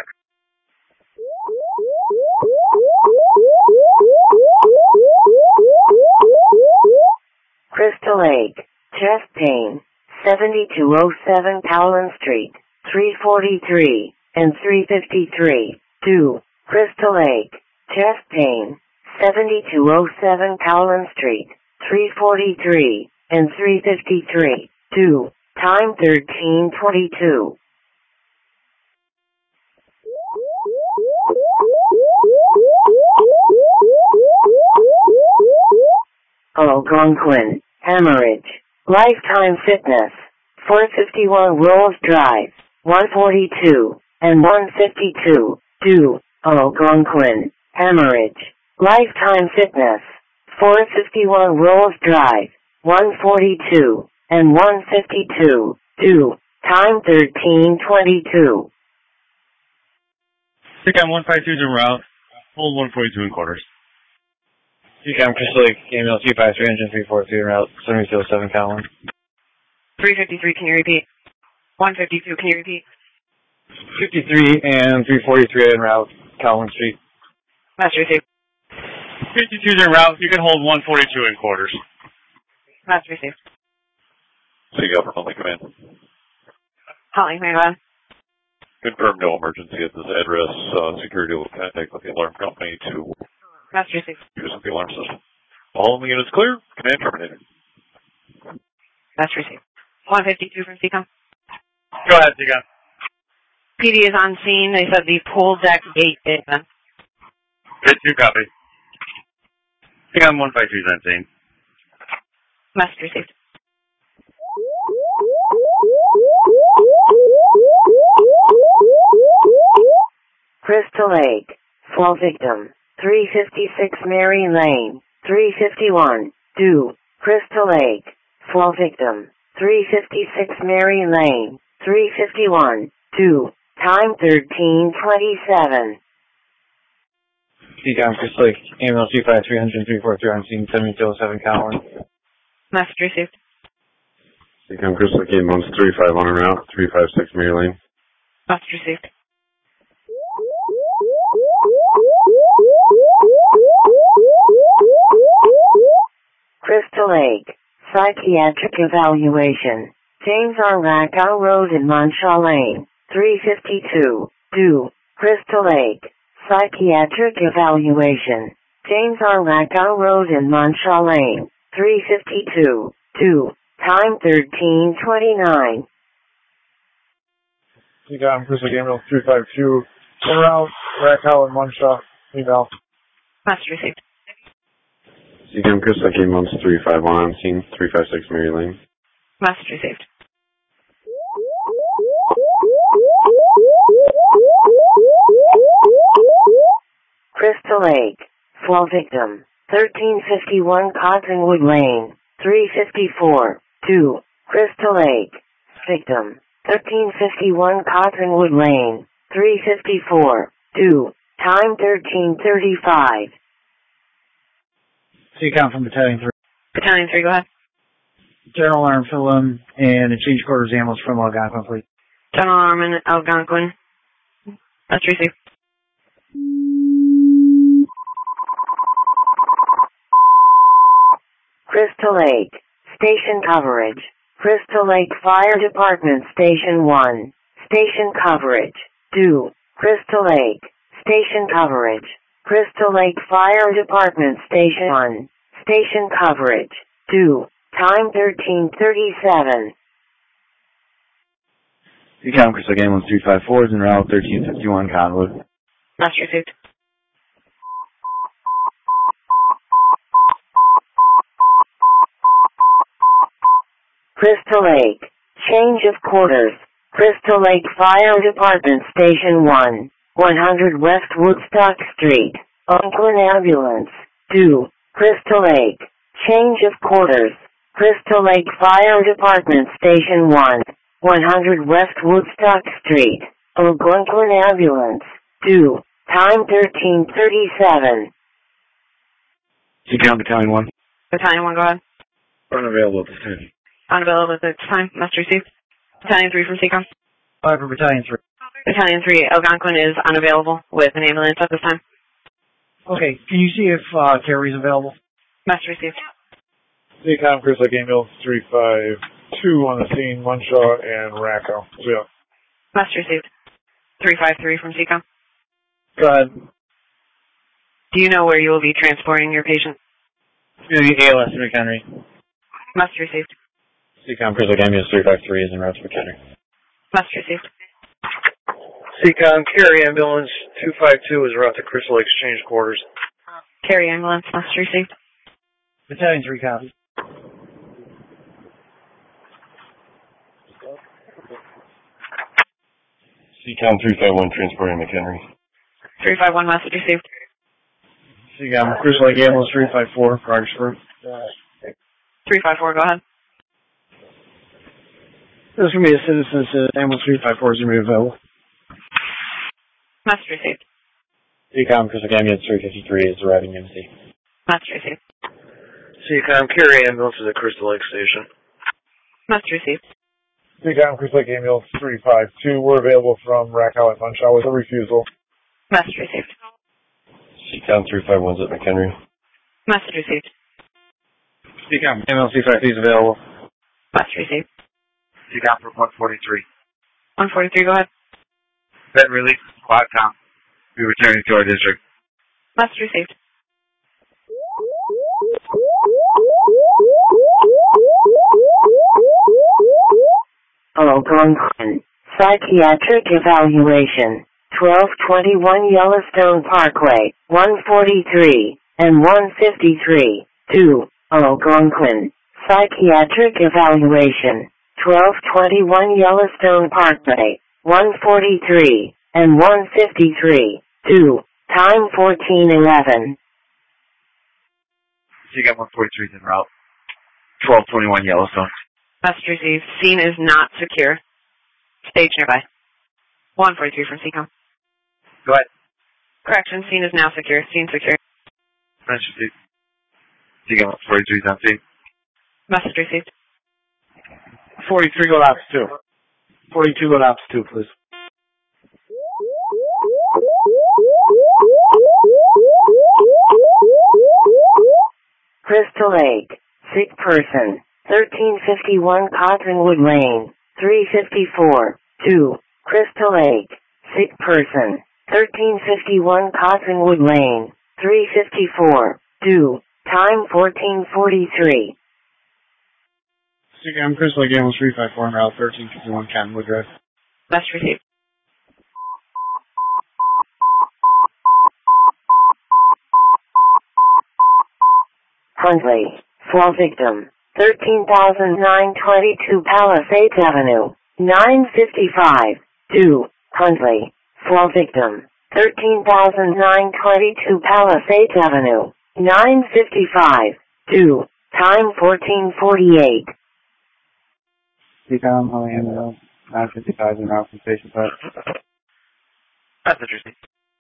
Crystal Lake, chest pain, seventy-two oh seven Powland Street, three forty-three and three fifty-three. two. Crystal Lake, chest pain, seventy-two oh seven Powland Street, three forty-three and three fifty-three. two. Time thirteen twenty-two. Algonquin, hemorrhage, Lifetime Fitness, four fifty-one Rolls Drive, one forty-two and one fifty-two. two. Algonquin, hemorrhage, Lifetime Fitness, four fifty-one Rolls Drive, one forty-two and one fifty-two. two. Time thirteen twenty-two. C CAM one five two is en route. Hold one forty-two in quarters. C CAM Crystal Lake, Email two five three, engine three four two en route, seventy-two oh seven Callan. three fifty-three, can you repeat? one fifty-two, can you repeat? fifty-three and three forty-three en route, Callan Street. Master receive. fifty-two is en route. You can hold one forty-two in quarters. Master receive. C CAM from Huntley Command. Huntley Command, go ahead. Confirm no emergency at this address. Uh, security will contact with the alarm company to Master receive. use of the alarm system. All the units clear. Command terminated. Master receive. one fifty-two from C CAM. Go ahead, C CAM. P D is on scene. They said the pool deck gate is open. Good, two copy. C CAM one five two is on scene. Master received. Crystal Lake, fall victim, three fifty-six Mary Lane, three fifty-one. two. Crystal Lake, fall victim, three fifty-six Mary Lane, three fifty-one. two. Time thirteen twenty-seven. C CAM Crystal Lake, Email two five three, engine three four three on scene, seventy-two oh seven Callan. Master received. C CAM Crystal Lake, Email three five one en route, three five six Mary Lane. Master received. Crystal Lake, psychiatric evaluation, James R. Lackow Road in Monshaw Lane, three fifty-two. two. Crystal Lake, psychiatric evaluation, James R. Lackow Road in Monshaw Lane, three fifty-two. two. Time thirteen twenty-nine. C CAM Crystal Lake, Email three five two, en route, Lackow and Monshaw, Email. Master received. C CAM Crystal Lake, Email three five one on scene, three five six Mary Lane. Master received. Crystal Lake, fall victim, thirteen fifty-one Cottonwood Lane, three fifty-four. two. Crystal Lake, victim, thirteen fifty-one Cottonwood Lane, three fifty-four. two. Time thirteen thirty-five. C CAM from Battalion three. Battalion three, go ahead. General Alarm fill-in and a change quarters ambulance from Algonquin, please. General Alarm in Algonquin. Master received. Crystal Lake, station coverage. Crystal Lake Fire Department Station one. Station coverage. two. Crystal Lake, station coverage. Crystal Lake Fire Department Station one. Station coverage. two. Time thirteen thirty-seven. C CAM Crystal Lake, Ambulance three five four is en route, thirteen fifty-one Cottonwood. Master received. Crystal Lake, change of quarters. Crystal Lake Fire Department Station one. one hundred West Woodstock Street, Oakland Ambulance. two. Crystal Lake, change of quarters. Crystal Lake Fire Department Station one. one hundred West Woodstock Street, Oakland Ambulance. two. Time thirteen thirty-seven. Seacom Battalion one. Battalion one, go ahead. Unavailable at this time. Unavailable at this time. Must receive. Battalion three from Seacom. Five for Battalion three. Battalion three, Algonquin is unavailable with an ambulance at this time. Okay, can you see if uh, Carrie's available? Must receive. Seacom, Chris Lake Ambulance three five two on the scene, Munshaw and Racco. So, yeah. Must receive. three five three from Seacom. Go ahead. Do you know where you will be transporting your patient? A L S to McHenry. Must receive. Seacom, Chris Lake Ambulance three five three is en route to McHenry. Must receive. Seacom, Carrie Ambulance two five two is route to Crystal Exchange Quarters. Carrie Ambulance, must receive. Battalion three copies. Seacom three five one transporting McHenry. three five one, message received. Seacom, Crystal Lake Ambulance three five four, progress route. three five four, go ahead. This is going to be a citizen uh, ambulance three five four is going to be available. Must receive. Seacom, Crystal Lake Ambulance three fifty-three is arriving in the sea. Must receive. Seacom, Carrie Ambulance is at Crystal Lake Station. Must receive. Seacom, Chris Lake Ambulance three five two, we're available from Racco at Munshaw with a refusal. Must received. Seacom three five one's at McHenry. Must received. Seacom, ambulance three five three is available. Must received. Seacom for one forty-three. one forty-three, go ahead. Bed release, Quadcom. We returning to our district. Must received. Algonquin. Psychiatric evaluation. twelve twenty-one Yellowstone Parkway, one forty-three and one fifty-three. two. Algonquin. Psychiatric evaluation. twelve twenty-one Yellowstone Parkway, one forty-three and one fifty-three. two. Time fourteen eleven. Seacom one forty-three is en route. twelve twenty-one Yellowstone. Must receive. Scene is not secure. Stage nearby. one forty-three from Seacom. Go ahead. Correction, scene is now secure. Scene secure. Message received. Seacom one forty-three is on scene. Message received. forty-three, go ops two. forty-two, go ops two, please. Crystal Lake. Sick person. thirteen fifty-one Cottonwood Lane. three fifty-four. two. Crystal Lake. Sick person. thirteen fifty-one Cottonwood Lane. three fifty-four. two. Time fourteen forty-three. Seacom, Crystal Lake Ambulance three five four, en route thirteen fifty-one Cottonwood Drive. Must receive. Huntley. Fall victim. thirteen thousand nine hundred twenty-two Palisades Avenue. nine fifty-five. two. Huntley. Fall victim. thirteen thousand nine hundred twenty-two Palisades Avenue. nine fifty-five. two. Time fourteen forty-eight. Seacom, Holly Ambulance nine fifty-five en route from Station Park. That's interesting.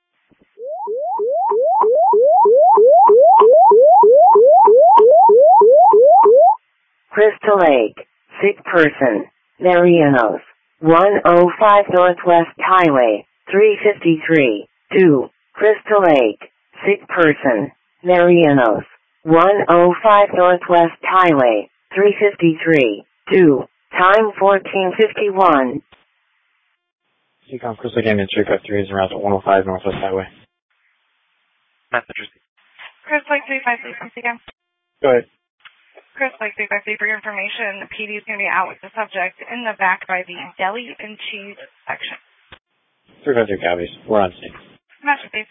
Crystal Lake. Sick person. Marianos. one oh five Northwest Highway. three fifty-three. two. Crystal Lake. Sick person. Marianos. one oh five Northwest Highway. three fifty-three. two. Time fourteen fifty-one. Seacom, Crystal Lake Ambulance three five three is en route to one oh five Northwest Highway. That's interesting. Chris Lake three five three from Seacom. Go ahead. Chris Lake three five three, for your information, the P D is going to be out with the subject in the back by the deli and cheese section. three five three copies. We're on scene. Masterpiece.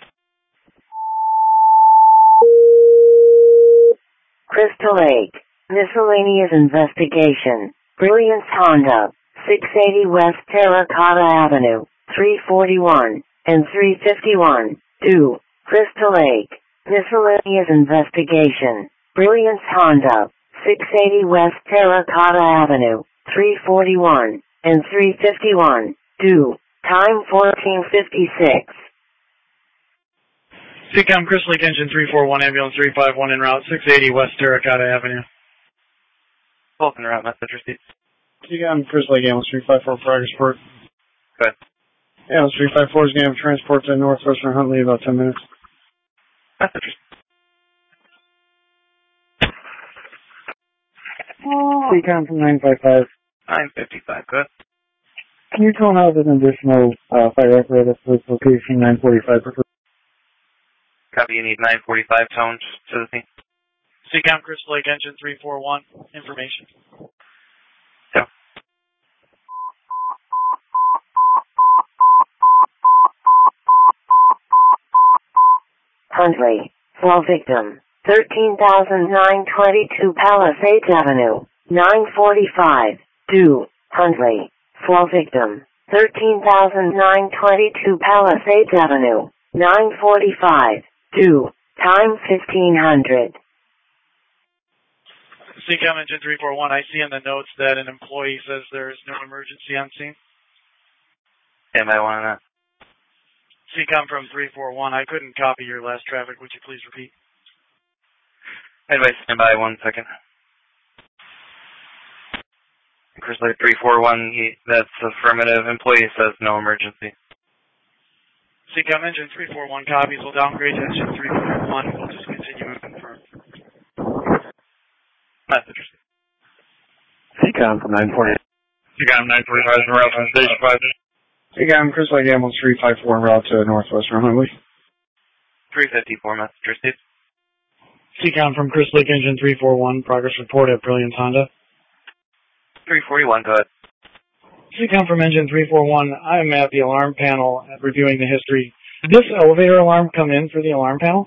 Crystal Lake. Miscellaneous investigation. Brilliance Honda. six eighty West Terracotta Avenue. three forty-one and three fifty-one. two. Crystal Lake. Miscellaneous investigation. Brilliance Honda. six eighty West Terracotta Avenue. three forty-one and three fifty-one. two. Time fourteen fifty-six. C COM Crystal Lake Engine three four one, ambulance three five one en route, six eighty West Terracotta Avenue. Both en route, message received. C COM Crystal Lake ambulance three five four, progress report. Go ahead. Ambulance three five four is going to have transport to Northwestern Huntley in about ten minutes. Message received. C COM from nine five five. nine fifty-five, good. Can you tone out an additional uh, fire apparatus to this location, nine forty-five? Copy, you need nine forty-five tones to the scene. C COM Crystal Lake Engine three four one, information. Yeah. Huntley, fall victim, thirteen thousand nine twenty-two Palisades Avenue, nine forty-five, due, Huntley, fall victim, thirteen thousand nine twenty-two Palisades Avenue, nine forty-five, due, time fifteen hundred. C COM Engine three four one, I see in the notes that an employee says there is no emergency on scene. Stand by one on that. C COM from three four one, I couldn't copy your last traffic. Would you please repeat? Anyway, stand by one second. Crystal Lake three four one, he, that's affirmative. Employee says no emergency. C COM Engine three four one copies. We'll downgrade to Engine three four one. We'll just continue and confirm. Message. C COM from nine forty. C COM nine forty-five is route on station five. C COM Crystal Lake ambulance three five four en route to Northwestern Huntley. three fifty-four, message received. C COM from Crystal Lake Engine three four one, progress report at Brilliance Honda. three forty-one, go ahead. C COM from Engine three four one, I'm at the alarm panel reviewing the history. Did this elevator alarm come in for the alarm panel?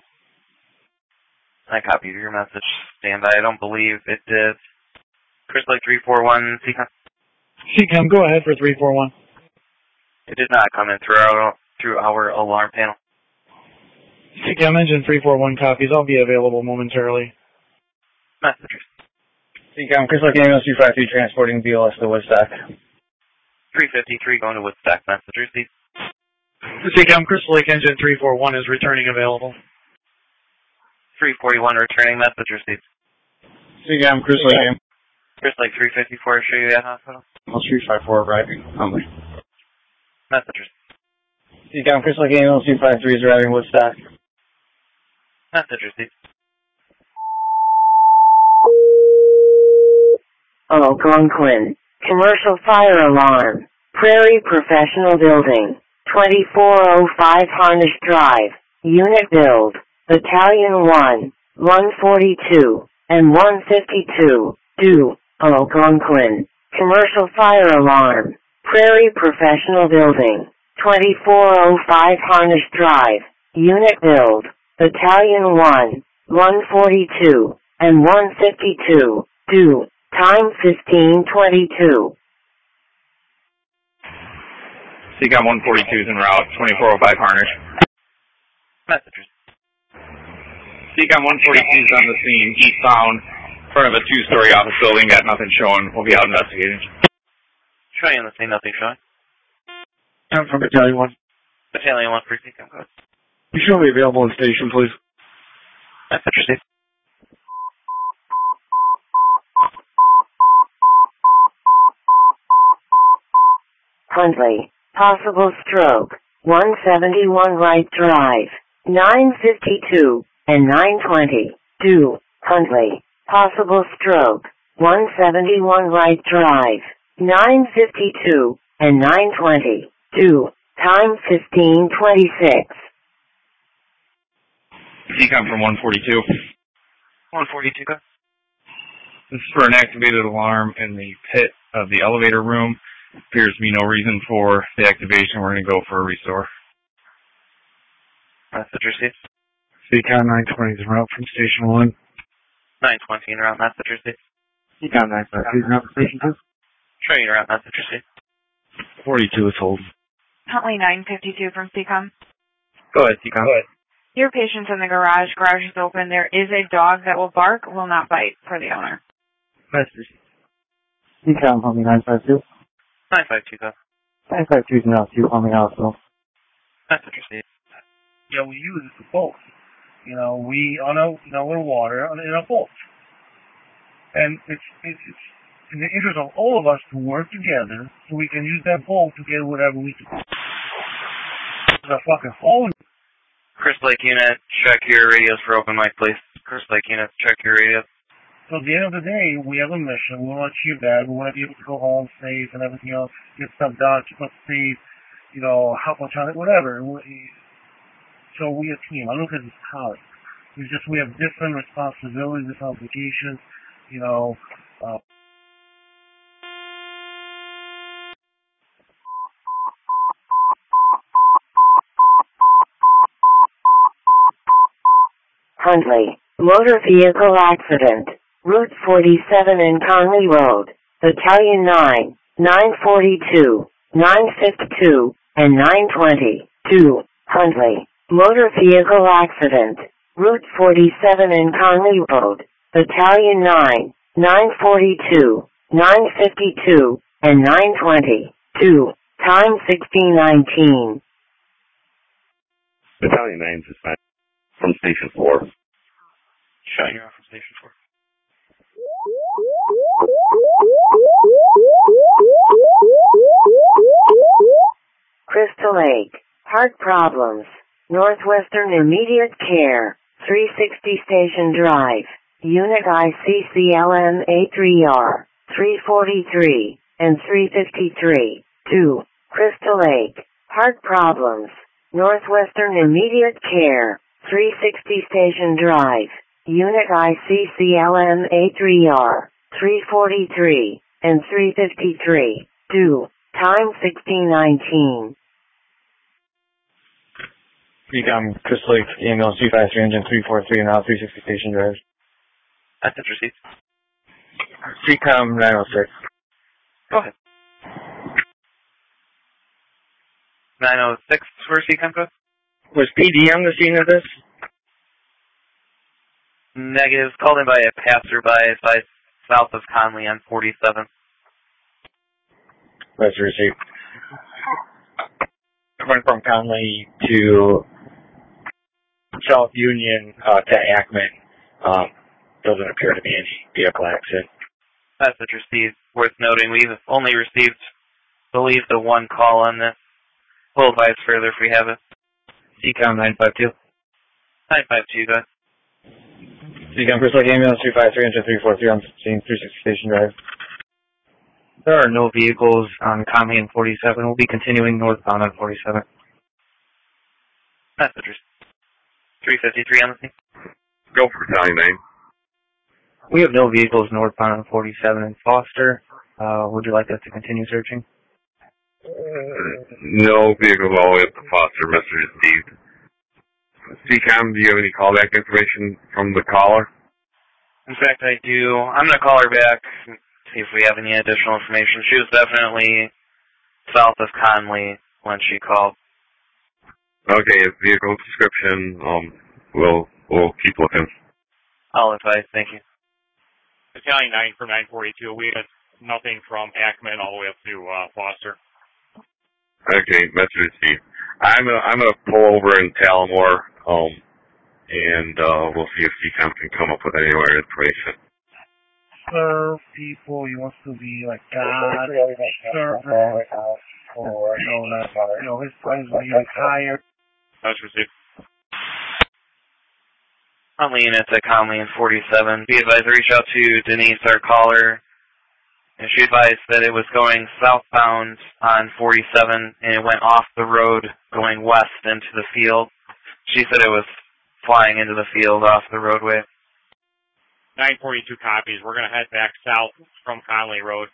I copied your message. Stand by. I don't believe it did. Crystal Lake three four one, C COM. C COM, go ahead for three four one. It did not come in through our, through our alarm panel. C COM Engine three four one copies. I'll be available momentarily. Messages. C COM Crystal Lake ambulance two five three transporting B L S to Woodstock. three fifty-three going to Woodstock, message received. C COM Crystal Lake Engine three four one is returning available. three forty-one returning, message received. C COM Crystal Lake Crystal Lake three fifty-four, show you at hospital. three five four arriving. Huntley. Message received. C COM Crystal Lake ambulance two five three is arriving Woodstock. Message received. Algonquin, commercial fire alarm, Prairie Professional Building, twenty-four oh five Harnish Drive, unit build, Battalion one, one forty-two, and one fifty-two, due, Algonquin, commercial fire alarm, Prairie Professional Building, twenty-four oh five Harnish Drive, unit build, Battalion one, one forty-two, and one fifty-two, due, time fifteen twenty-two. C COM one forty-two is en route, twenty-four oh five Harnish. Messages. C COM one forty-two is on the scene, eastbound, in front of a two-story office building, got nothing showing. We'll be out investigating. Showing on the scene, nothing showing. I'm from Battalion one. Battalion one for C COM, go ahead. You should be available in station, please. Message received. Huntley, possible stroke, one seventy-one Right Drive, nine fifty-two, and nine twenty, due, Huntley, possible stroke, one seventy-one Right Drive, nine fifty-two, and nine twenty, due, time fifteen twenty-six. C COM from one forty-two. one forty-two, go. This is for an activated alarm in the pit of the elevator room. Appears to be no reason for the activation. We're going to go for a restore. Message received. C COM nine twenty is en route from Station one. nine twenty en route, message received. C COM nine twenty is en route from Station two. Showing en route, message received. forty-two is holding. Huntley nine fifty-two from C COM. Go ahead, C COM. Go ahead. Your patient's in the garage. Garage is open. There is a dog that will bark, will not bite, for the owner. Message. C COM Huntley nine five two. nine five two, go. nine five two is now two Huntley Hospital. Message received. you know, we use it for both. You know, we on a you know in water on in a boat, and it's it's it's in the interest of all of us to work together so we can use that boat to get whatever we can. The fucking phone. Crystal Lake unit, check your radios for open mic, please. Crystal Lake unit, check your radios. So at the end of the day, we have a mission. We want to achieve that. We want to be able to go home safe and everything else, get stuff done, keep us safe, you know, help each other, whatever. So we a team. I look at this college. It's just we have different responsibilities, different obligations, you know. Uh, Huntley, motor vehicle accident, Route forty-seven in Conley Road, Battalion nine, nine forty-two, nine fifty-two, and nine twenty-two, Huntley, motor vehicle accident, Route forty-seven in Conley Road, Battalion nine, nine forty-two, nine fifty-two, and nine twenty-two, time sixteen nineteen. Battalion nine suspended from Station four. Shut you off from Station four. Crystal Lake, heart problems, Northwestern Immediate Care, three sixty Station Drive, Unit I C C L M A three R, three forty-three, and three fifty-three, two, Crystal Lake, heart problems, Northwestern Immediate Care, three sixty Station Drive, Unit I C C L M A three R, three forty-three, and three fifty-three, two, time sixteen nineteen. Recom, Crystal Lake, ambulance two five three, engine three four three, now three sixty Station Drive. That's it, received. Recom nine oh six. Go ahead. nine oh six, where's Recom code? Was P D on the scene of this? Negative. Called in by a passerby by south of Conley on forty-seven. That's received. Went from Conley to South Union uh, to Ackman. Um, doesn't appear to be any vehicle accident. Message received. Worth noting, we've only received, I believe, the one call on this. We'll advise further if we have it. C COM nine five two. nine five two, go ahead. C COM Crystal Lake ambulance two five three, engine three four three on scene three sixty Station Drive. There are no vehicles on Conley and forty-seven. We'll be continuing northbound on forty-seven. Messengers. three fifty-three on the scene. Go for Battalion nine. We have no vehicles northbound on forty-seven in Foster. Uh, would you like us to continue searching? Uh, no vehicles all the way up to Foster. Message received. C COM, do you have any callback information from the caller? In fact, I do. I'm going to call her back and see if we have any additional information. She was definitely south of Conley when she called. Okay, vehicle description, um, we'll, we'll keep looking. I'll advise, thank you. Battalion nine from nine forty-two, we had nothing from Ackman all the way up to uh, Foster. Okay, message received. I'm gonna, I'm gonna pull over in Talamore, um, and, uh, we'll see if C COM can come up with any more information. Serve people, he wants to be like God, serve, or, you know, not, you know, his friends will be retired. That's received. Conley units at Conley and forty-seven. Be advised to reach out to Denise, our caller, and she advised that it was going southbound on forty-seven and it went off the road going west into the field. She said it was flying into the field off the roadway. nine forty-two copies. We're going to head back south from Conley Road.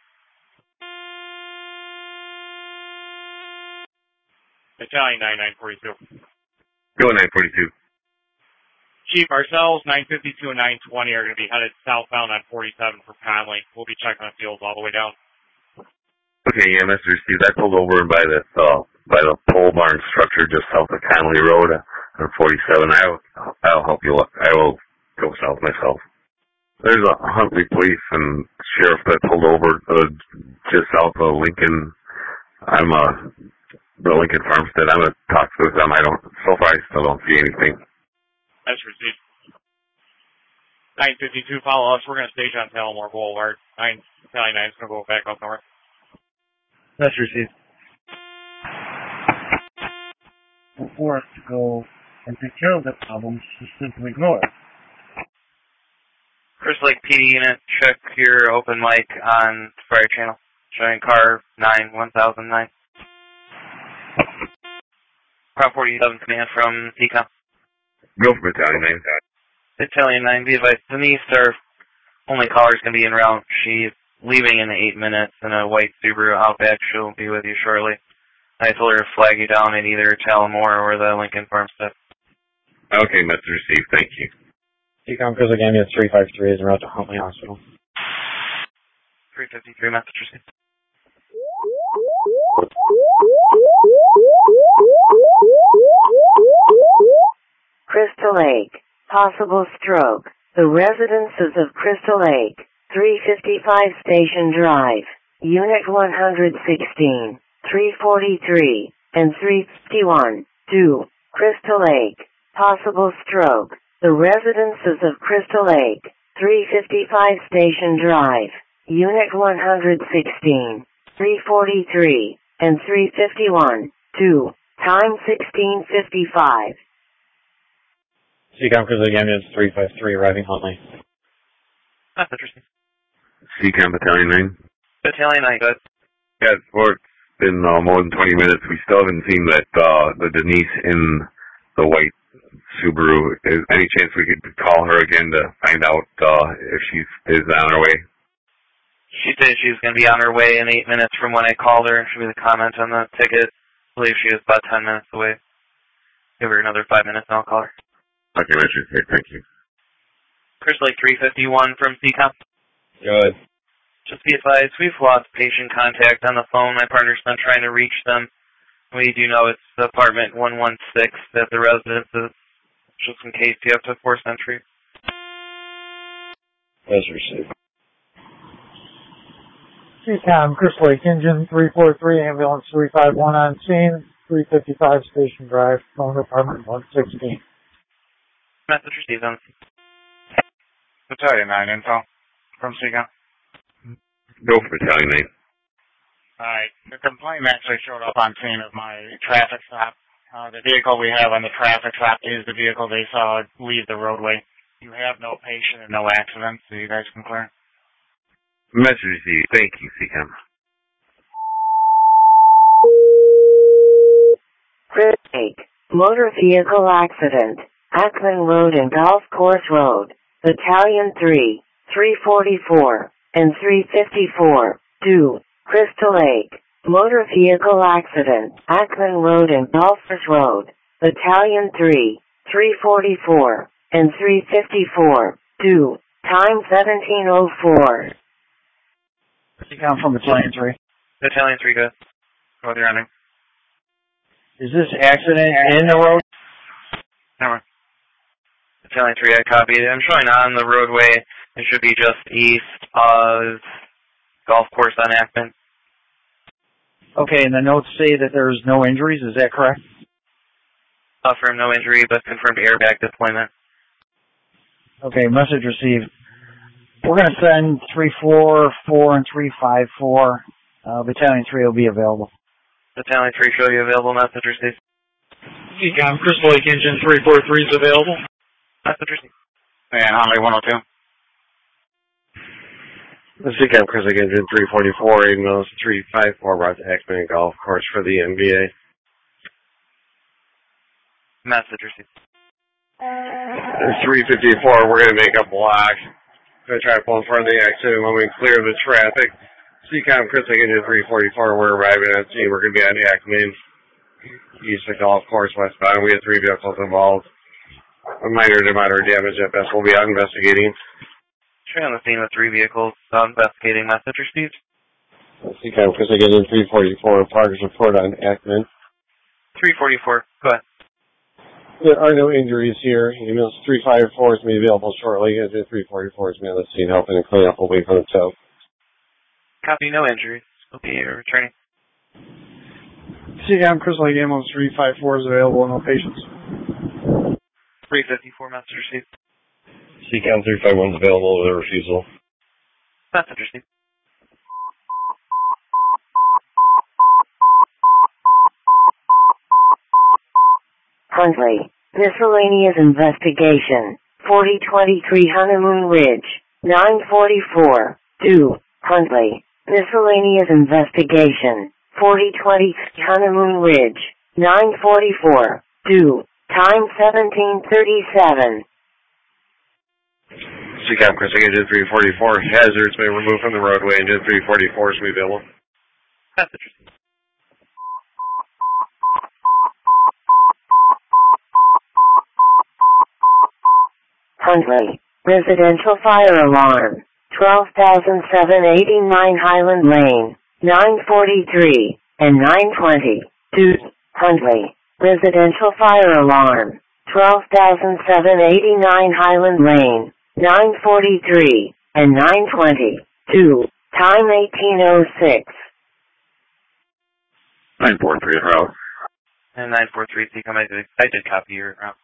Battalion nine, nine forty-two. Go nine forty-two. Chief, ourselves, nine fifty-two and nine twenty are going to be headed southbound on forty-seven for Conley. We'll be checking the fields all the way down. Okay, yeah, Mister Steve, I pulled over by this, uh, by the pole barn structure just south of Conley Road on forty-seven. I'll, I'll help you. I will go south myself. There's a Huntley police and sheriff that pulled over uh, just south of Lincoln. I'm uh, the Lincoln Farmstead. I'm gonna talk with them. I don't. So far, I still don't see anything. That's received. nine fifty-two, follow us. We're going to stage on Palomar Boulevard. nine ninety-nine is going to go back up north. That's received. For us to go and take care of that problem, just simply ignore it. First Lake P D unit, check your open mic on fire channel. Showing car nine one thousand nine. Car forty-seven command from T COM. Go for Battalion nine. Battalion nine, be advised. Denise, our only caller's going to be en route. She's leaving in eight minutes in a white Subaru Outback. She'll be with you shortly. I told her to flag you down at either Talamore or the Lincoln Farmstead. Okay, message received. Thank you. T COM Crystal Gambia three five three is en route to Huntley Hospital. three fifty-three, message received. Crystal Lake. Possible stroke. The residences of Crystal Lake. three fifty-five Station Drive. Unit one sixteen. three forty-three. And three fifty-one. two. Crystal Lake. Possible stroke. The residences of Crystal Lake. three fifty-five Station Drive. Unit one sixteen. three forty-three. And three fifty-one. two. Time sixteen fifty-five. T COM Crystal Gambia three five three arriving Huntley. That's interesting. C COM Battalion nine. Battalion nine, good. Yeah, it's been uh, more than twenty minutes. We still haven't seen that uh, the Denise in the white Subaru. Is any chance we could call her again to find out uh, if she is on her way? She said she was going to be on her way in eight minutes from when I called her. Should be the comment on the ticket. I believe she was about ten minutes away. Give her another five minutes and I'll call her. Okay, Mister Thank you. Chris Lake three fifty-one from C COM. Good. Just be advised, we've lost patient contact on the phone. My partner's been trying to reach them. We do know it's apartment one one six at the residences, just in case you have to force entry. That's received. C COM, Crystal Lake Engine three four three, ambulance three five one on scene, three fifty-five Station Drive, phone apartment one sixteen. Message received on Battalion nine info from C COM. Go for Battalion nine. Alright, the complaint actually showed up on scene of my traffic stop. Uh, the vehicle we have on the traffic stop is the vehicle they saw leave the roadway. You have no patient and no accidents, so you guys can clear. Message received. Thank you, C COM. Chris Lake. Motor vehicle accident. Ackman Road and Golf Course Road. Battalion three. three forty-four. And three fifty-four. two. Crystal Lake. Motor vehicle accident. Ackman Road and Golf Course Road. Battalion three. three forty-four. And three fifty-four. two. Time seventeen oh four. C COM from Battalion three. Battalion three, good. Go with your ending. Is this accident in the road? Never. Battalion three, I copied it. I'm showing on the roadway. It should be just east of golf course on Ackman. Okay, and the notes say that there's no injuries. Is that correct? Confirmed no injury, but confirmed airbag deployment. Okay, message received. We're going to send three four four and three five four. Uh, Battalion three will be available. Battalion three, show you available. Message received. C COM, Crystal Lake Engine three four three is available. Message received. And Huntley one oh two. The C COM, Crystal Lake Engine three forty-four, emails three five four, brought to Ackman Golf Course for the N B A. Message received. three fifty-four, we're going to make a block. Going to try to pull in front of the accident when we clear the traffic. C COM, Crystal Lake Engine three forty-four, we're arriving on scene. We're going to be on Ackman, east of Golf Course, westbound. We have three vehicles involved. A minor to moderate damage at best. We'll be out investigating. Showing on the scene with three vehicles. Uh, investigating. Message received. C COM, Crystal Lake Engine three forty-four, progress report on Ackman. three forty-four, go ahead. There are no injuries here. Emails three five four is going to be available shortly. As in three forty-four is going to scene helping and clean up away from the tow. Copy, no injuries. We'll be returning. C COM Crystal Lake ambulance three five four is available, no patients. three fifty-four, message received. C COM three five one is available with a refusal. Message received. Huntley, miscellaneous investigation, forty twenty-three Honeymoon Ridge, nine forty-four, two, Huntley, miscellaneous investigation, forty twenty-three Honeymoon Ridge, nine forty-four, two, time seventeen thirty-seven. C COM Crystal Lake, Engine three forty-four, hazards may remove from the roadway, Engine three forty-four is available. Message received. Huntley, residential fire alarm, twelve thousand seven hundred eighty-nine Highland Lane, nine forty-three, and nine twenty, two, Huntley, residential fire alarm, twelve thousand seven hundred eighty-nine Highland Lane, nine forty-three, and nine twenty, two, time eighteen oh six. nine four three en route. And nine four three, C COM, I did, I did copy your route.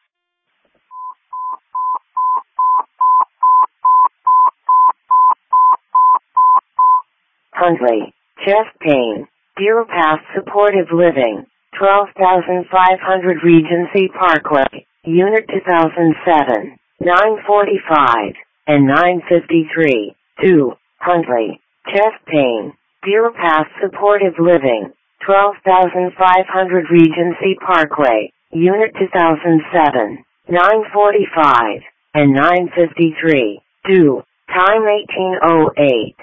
Huntley, chest pain, Deer Path Supportive Living, twelve thousand five hundred Regency Parkway, Unit two thousand seven, nine forty-five, and nine fifty-three, two, Huntley, chest pain, Deer Path Supportive Living, twelve thousand five hundred Regency Parkway, Unit two thousand seven, nine forty-five, and nine fifty-three, two, time eighteen oh eight.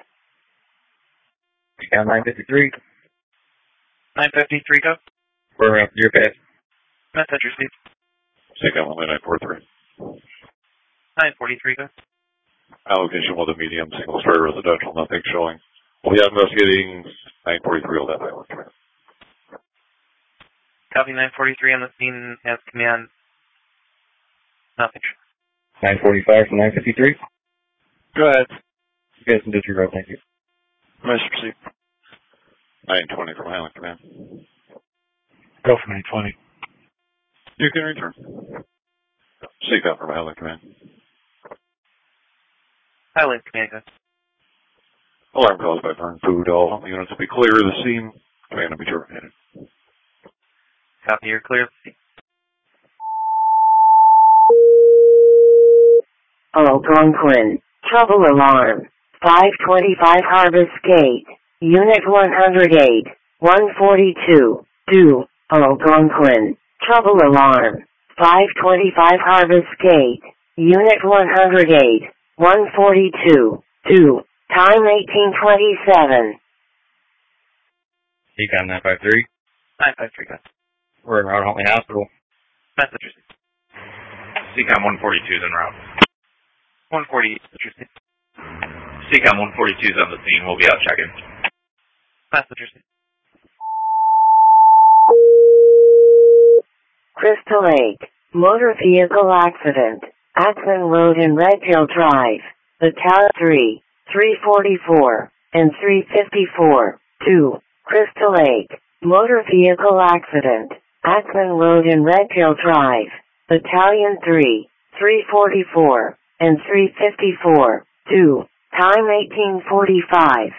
C COM nine fifty-three. nine fifty-three, go. We're around your path. Message received. C COM only nine four three. nine forty-three, go. Allocation with a medium, single story residential, nothing showing. We are investigating nine forty-three on that island. Copy nine forty-three on the scene as command. Nothing. nine forty-five from nine fifty-three. Go ahead. You guys can disregard, thank you. Message received. nine twenty from Highland Command. Go for nine twenty. You can return. C COM from Highland Command. Highland Command, go. Alarm caused by burn food. All units will be clear of the scene. Command will be terminated. Copy, you're clear. Algonquin, trouble alarm, five twenty-five Harvest Gate, Unit one hundred eight, one forty-two, two, Algonquin, trouble alarm, five twenty-five Harvest Gate, Unit one hundred eight, one forty-two, two, time eighteen twenty-seven. C COM nine five three. nine five three, go. We're in route Huntley Hospital. Message received. C COM one forty-two is en route. one forty-eight, message received. C COM one forty-two is on the scene. We'll be out checking. Message received. Crystal Lake, motor vehicle accident, Ackman Road and Red Hill Drive, Battalion three, three forty-four, and three fifty-four, two, Crystal Lake, motor vehicle accident, Ackman Road and Red Hill Drive, Battalion three, three forty-four, and three fifty-four, two, time eighteen forty-five.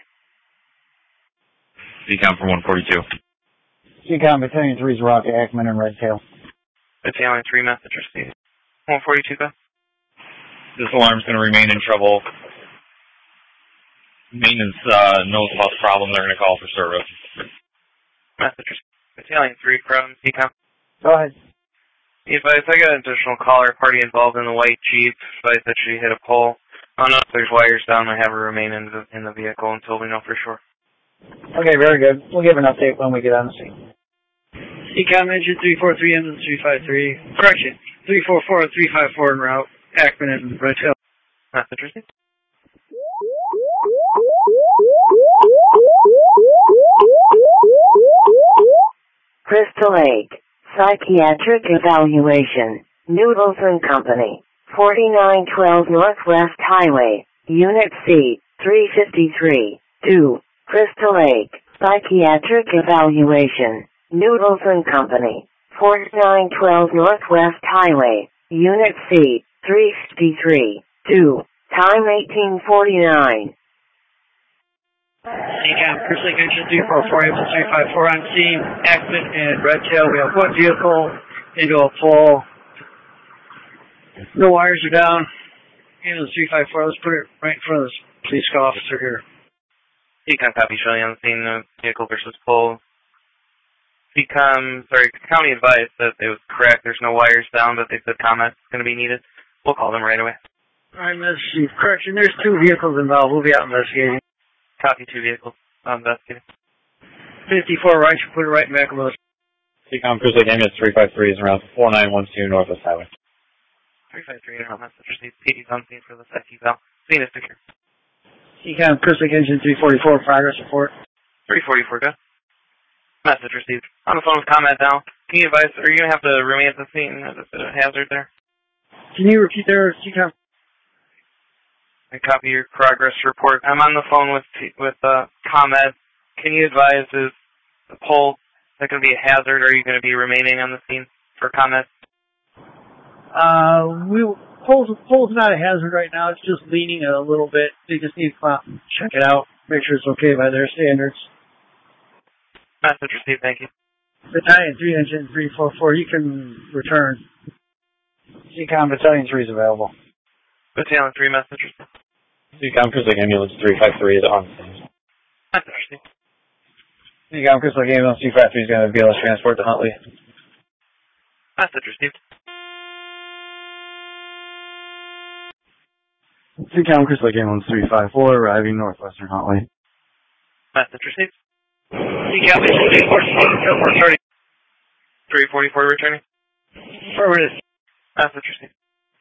C COM for one forty-two. C COM Battalion three is Rock, Ackman, and Red Tail. Battalion three, message received. one forty-two, go. This alarm's going to remain in trouble. Maintenance uh, knows about the problem. They're going to call for service. Message received. Battalion three from C COM. Go ahead. Be advised, I got an additional caller party involved in the white Jeep. Advised that she hit a pole. I don't know if there's wires down. I have her remain in the, in the vehicle until we know for sure. Okay, very good. We'll give an update when we get on the scene. C COM engine three four three, engine three five three. Correction, three four four and three five four en route. Ackman and Red Hill. Message received. Crystal Lake, psychiatric evaluation, Noodles and Company, forty-nine twelve Northwest Highway, Unit C, three fifty-three, two, Crystal Lake, psychiatric evaluation, Noodles and Company, forty-nine twelve Northwest Highway, Unit C, three fifty-three, two, time eighteen forty-nine. Seacom, Cruise Lake Engine three four four, ambulance three five four on scene, accident and Red Tail. We have one vehicle into a pole. No wires are down. Ambulance three five four, let's put it right in front of this police officer here. Seacom, copy, showing on the scene, uh, vehicle versus pole. Seacom, sorry, county advised that it was correct. There's no wires down, but they said comment is going to be needed. We'll call them right away. Alright, Mister Chief. Correction, there's two vehicles involved. We'll be out investigating. Copy, two vehicles. I'm investigating. fifty-four right, you put it right in back of us. Seacom, Cruise Lake Ambulance three five three is around four nine one two Northwest Highway. three five three, around message received. P D's on scene for the site eval. Scene is secure. Seacom, Cruise Lake Engine three forty-four, progress report. three forty-four, go. Message received. On the phone with comment now. Can you advise, are you going to have to remain at the scene? Is it a hazard there? Can you repeat there, Seacom? I copy your progress report. I'm on the phone with with uh, ComEd. Can you advise, is the pole is that going to be a hazard, or are you going to be remaining on the scene for ComEd? Uh, we pole's, pole's not a hazard right now. It's just leaning a little bit. They just need to come out and check it out, make sure it's okay by their standards. Message received, thank you. Battalion three, Engine three four four, you can return. Seacom, Battalion three is available. Battalion three, message received. Seacom, Cruise Lake Ambulance three five three is on scene. Message received. Seacom, Cruise Lake Ambulance three five three is going to B L S transport to Huntley. Message received. Seacom, Cruise Lake Ambulance three five four, arriving northwestern Huntley. Message received. Seacom, three forty-four, returning. three forty-four returning. Affirmative. Message received.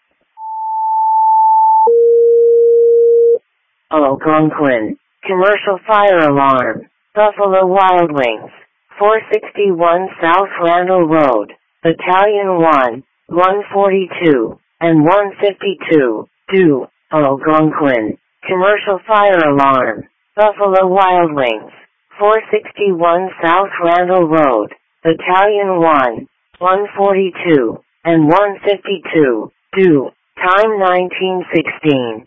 Algonquin, commercial fire alarm, Buffalo Wild Wings, four sixty-one South Randall Road, Battalion one, one forty-two, and one fifty-two, due, Algonquin, commercial fire alarm, Buffalo Wild Wings, four sixty-one South Randall Road, Battalion one, one forty-two, and one fifty-two, due, time nineteen sixteen.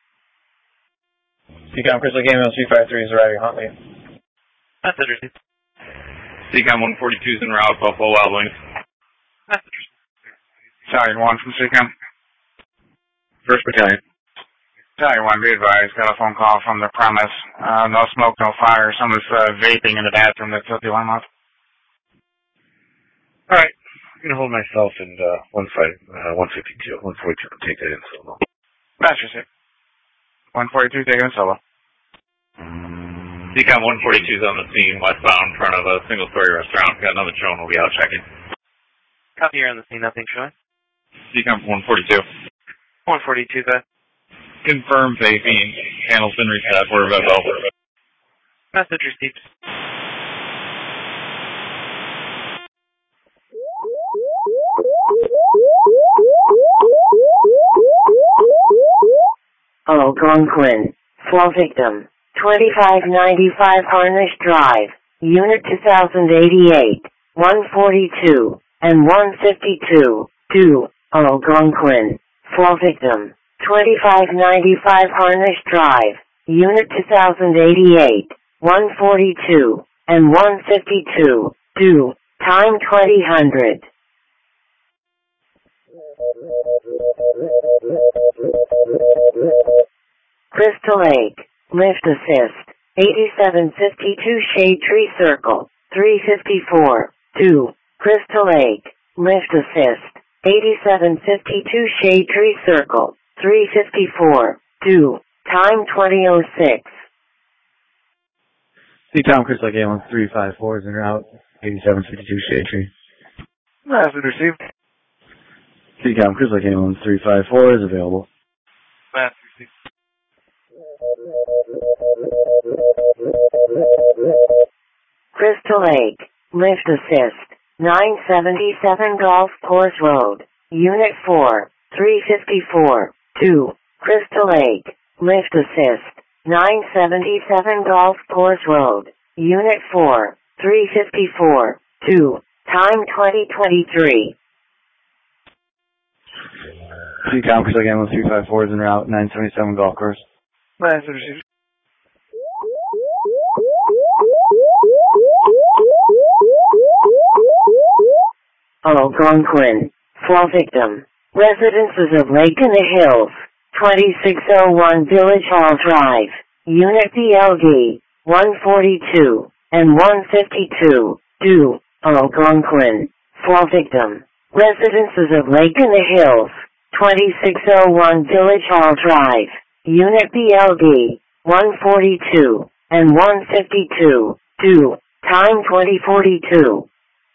Seacom, Cruise Lake Ambulance three five three is arriving Huntley. Message received. Seacom one forty-two is en route, Buffalo Wild Wings. Message received. Battalion one from Seacom. First Battalion. Battalion one, be advised, got a phone call from the premise. Uh, no smoke, no fire. Someone's uh, vaping in the bathroom that took the alarm off. Alright. I'm going to hold myself and uh, one five, uh, one fifty-two. one forty-two can take that in solo. That's just it. one forty-two taking a solo. Seacom one forty-two is on the scene, westbound, in front of a single-story restaurant. Got another drone, we'll be out checking. Copy, you're on the scene, nothing showing. Seacom one forty-two. one forty-two, go ahead. Confirm vaping. Panel's been reset. We're about over. Message received. Algonquin, flow victim, twenty-five ninety-five Harnish Drive, Unit two thousand eighty-eight, one forty-two, and one fifty-two, due, Algonquin, flow victim, twenty-five ninety-five Harnish Drive, Unit two thousand eighty-eight, one forty-two, and one fifty-two, due, time twenty hundred. Crystal Lake, lift assist, eighty-seven fifty-two Shade Tree Circle, three fifty-four, two, Crystal Lake, lift assist, eighty-seven fifty-two Shade Tree Circle, three fifty-four, two, time twenty oh six. Seacom, Crystal Lake Ambulance three five four is en route, eighty-seven fifty-two Shade Tree. Message received. Seacom, Crystal Lake Ambulance three five four is available. Message received. Crystal Lake, lift assist, nine seventy-seven Golf Course Road, Unit four, three fifty-four, two, Crystal Lake, lift assist, nine seventy-seven Golf Course Road, Unit four, three fifty-four, two. Time twenty twenty-three. C COM, Crystal Gamble three five four is en route, nine seventy-seven golf course. Message received. Algonquin. Fall victim. Residences of Lake in the Hills. twenty-six oh one Village Hall Drive. Unit B L D. one forty-two and one fifty-two. Do. Algonquin. Fall victim. Residences of Lake in the Hills. twenty-six oh one Village Hall Drive. Unit B L D. one forty-two and one fifty-two. Do. Time twenty forty-two.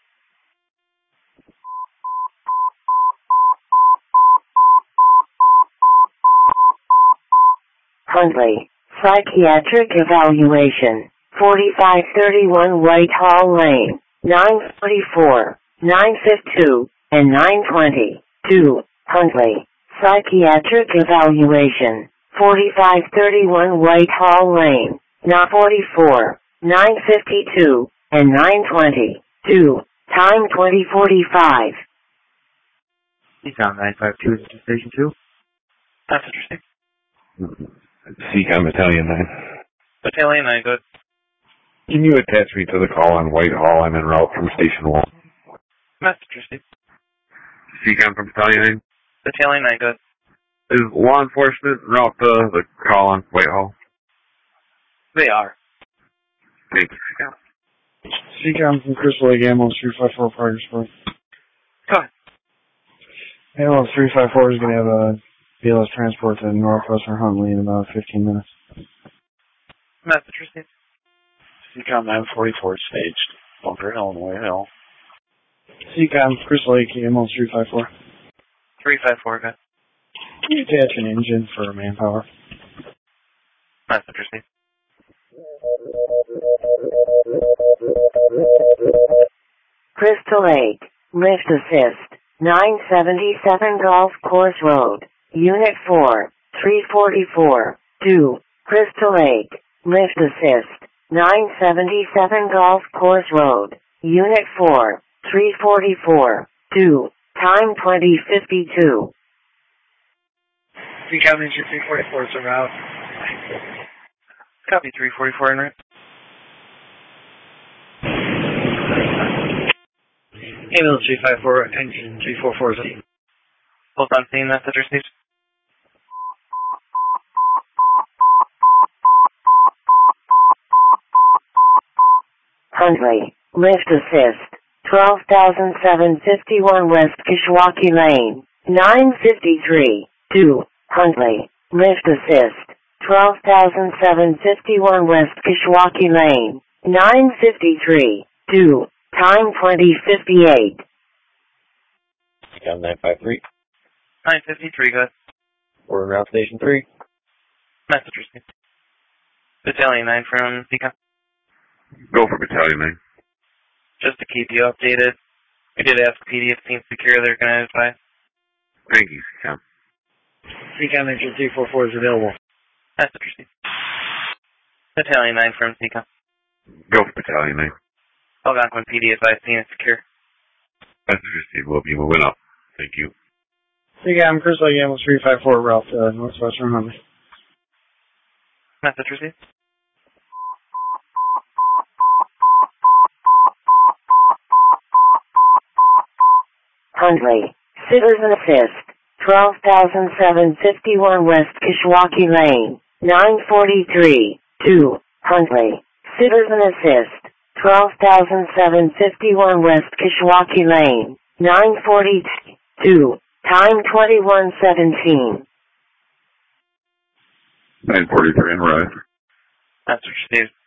Huntley. Psychiatric evaluation. forty-five thirty-one Whitehall Lane. nine forty-four, nine fifty-two, and nine twenty. Do. Huntley. Psychiatric evaluation. forty-five thirty-one Whitehall Lane. nine forty-four, nine fifty-two, and nine twenty. Do. Time twenty forty-five. C COM nine five two is to Station two. That's interesting. C COM Battalion nine. Battalion nine, good. Can you attach me to the call on Whitehall? I'm en route from Station one. That's interesting. C COM from Battalion nine. Battalion nine, good. Is law enforcement en route to the call on Whitehall? They are. Thank you, C COM. C COM from Crystal Lake Ambulance three five four Parkersburg. Go ahead. Ambulance three five four is going to have a B L S transport to Northwestern Huntley in about fifteen minutes. That's interesting. C COM nine forty-four staged. Bunker, Illinois Hill. C COM Crystal Lake Ambulance three five four. three five four, good. Attach an engine for manpower. That's interesting. Crystal Lake. Lift assist. nine seventy-seven Golf Course Road. Unit four, three forty-four. Do. Crystal Lake. Lift assist. nine seventy-seven Golf Course Road. Unit four, three forty-four. Do. Time twenty fifty-two. C COM Ninja three forty-four is en route. Copy three forty-four en route. Ambulance three five four, engine three forty-four is in. Both on scene, message received. Huntley. Lift assist. twelve thousand seven hundred fifty-one West Kishwaukee Lane. nine fifty-three. Do. Huntley. Lift assist. twelve thousand seven hundred fifty-one West Kishwaukee Lane. nine fifty-three. Do. Time twenty fifty-eight. C COM nine five three. nine fifty-three, good. We're in route Station three. Message received. Battalion nine from C COM. Go for Battalion nine. Just to keep you updated, we did ask P D if it seems secure, they're going to advise. Thank you, C COM. C COM engine three forty-four is available. That's interesting. Battalion nine from C COM. Go for Battalion nine. Algonquin P D advised scene is secure. That's interesting. We'll be moving up. Thank you. C COM Crystal Lake Ambulance three five four route to Northwestern Huntley. Message received. Huntley. Citizen assist. twelve thousand seven hundred fifty-one West Kishwaukee Lane. nine forty-three. Do. Huntley. Citizen assist. twelve thousand seven hundred fifty-one West Kishwaukee Lane. nine forty-two. Time twenty-one seventeen. nine forty-three and right. That's what you do.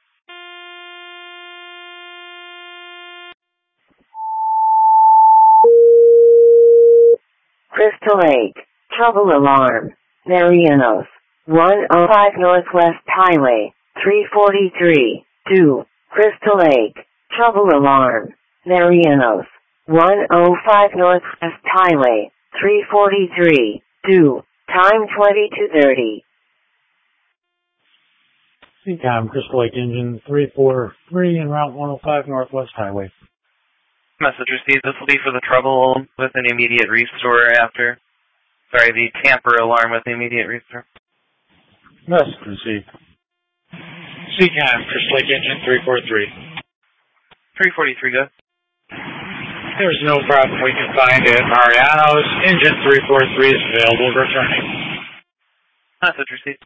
Crystal Lake. Trouble alarm. Marianos. one oh five Northwest Highway. three forty-three. Do. Crystal Lake. Trouble alarm. Marianos. one oh five Northwest Highway. three forty-three. Do. Time twenty-two thirty. C COM Crystal Lake Engine three four three en route one oh five Northwest Highway. Message received. This will be for the trouble with an immediate restore after. Sorry, the tamper alarm with the immediate restore. Message received. C CAM, Crystal Lake Engine three four three. three forty-three, go. There's no problem we can find at Mariano's. Engine three four three is available returning. Message received.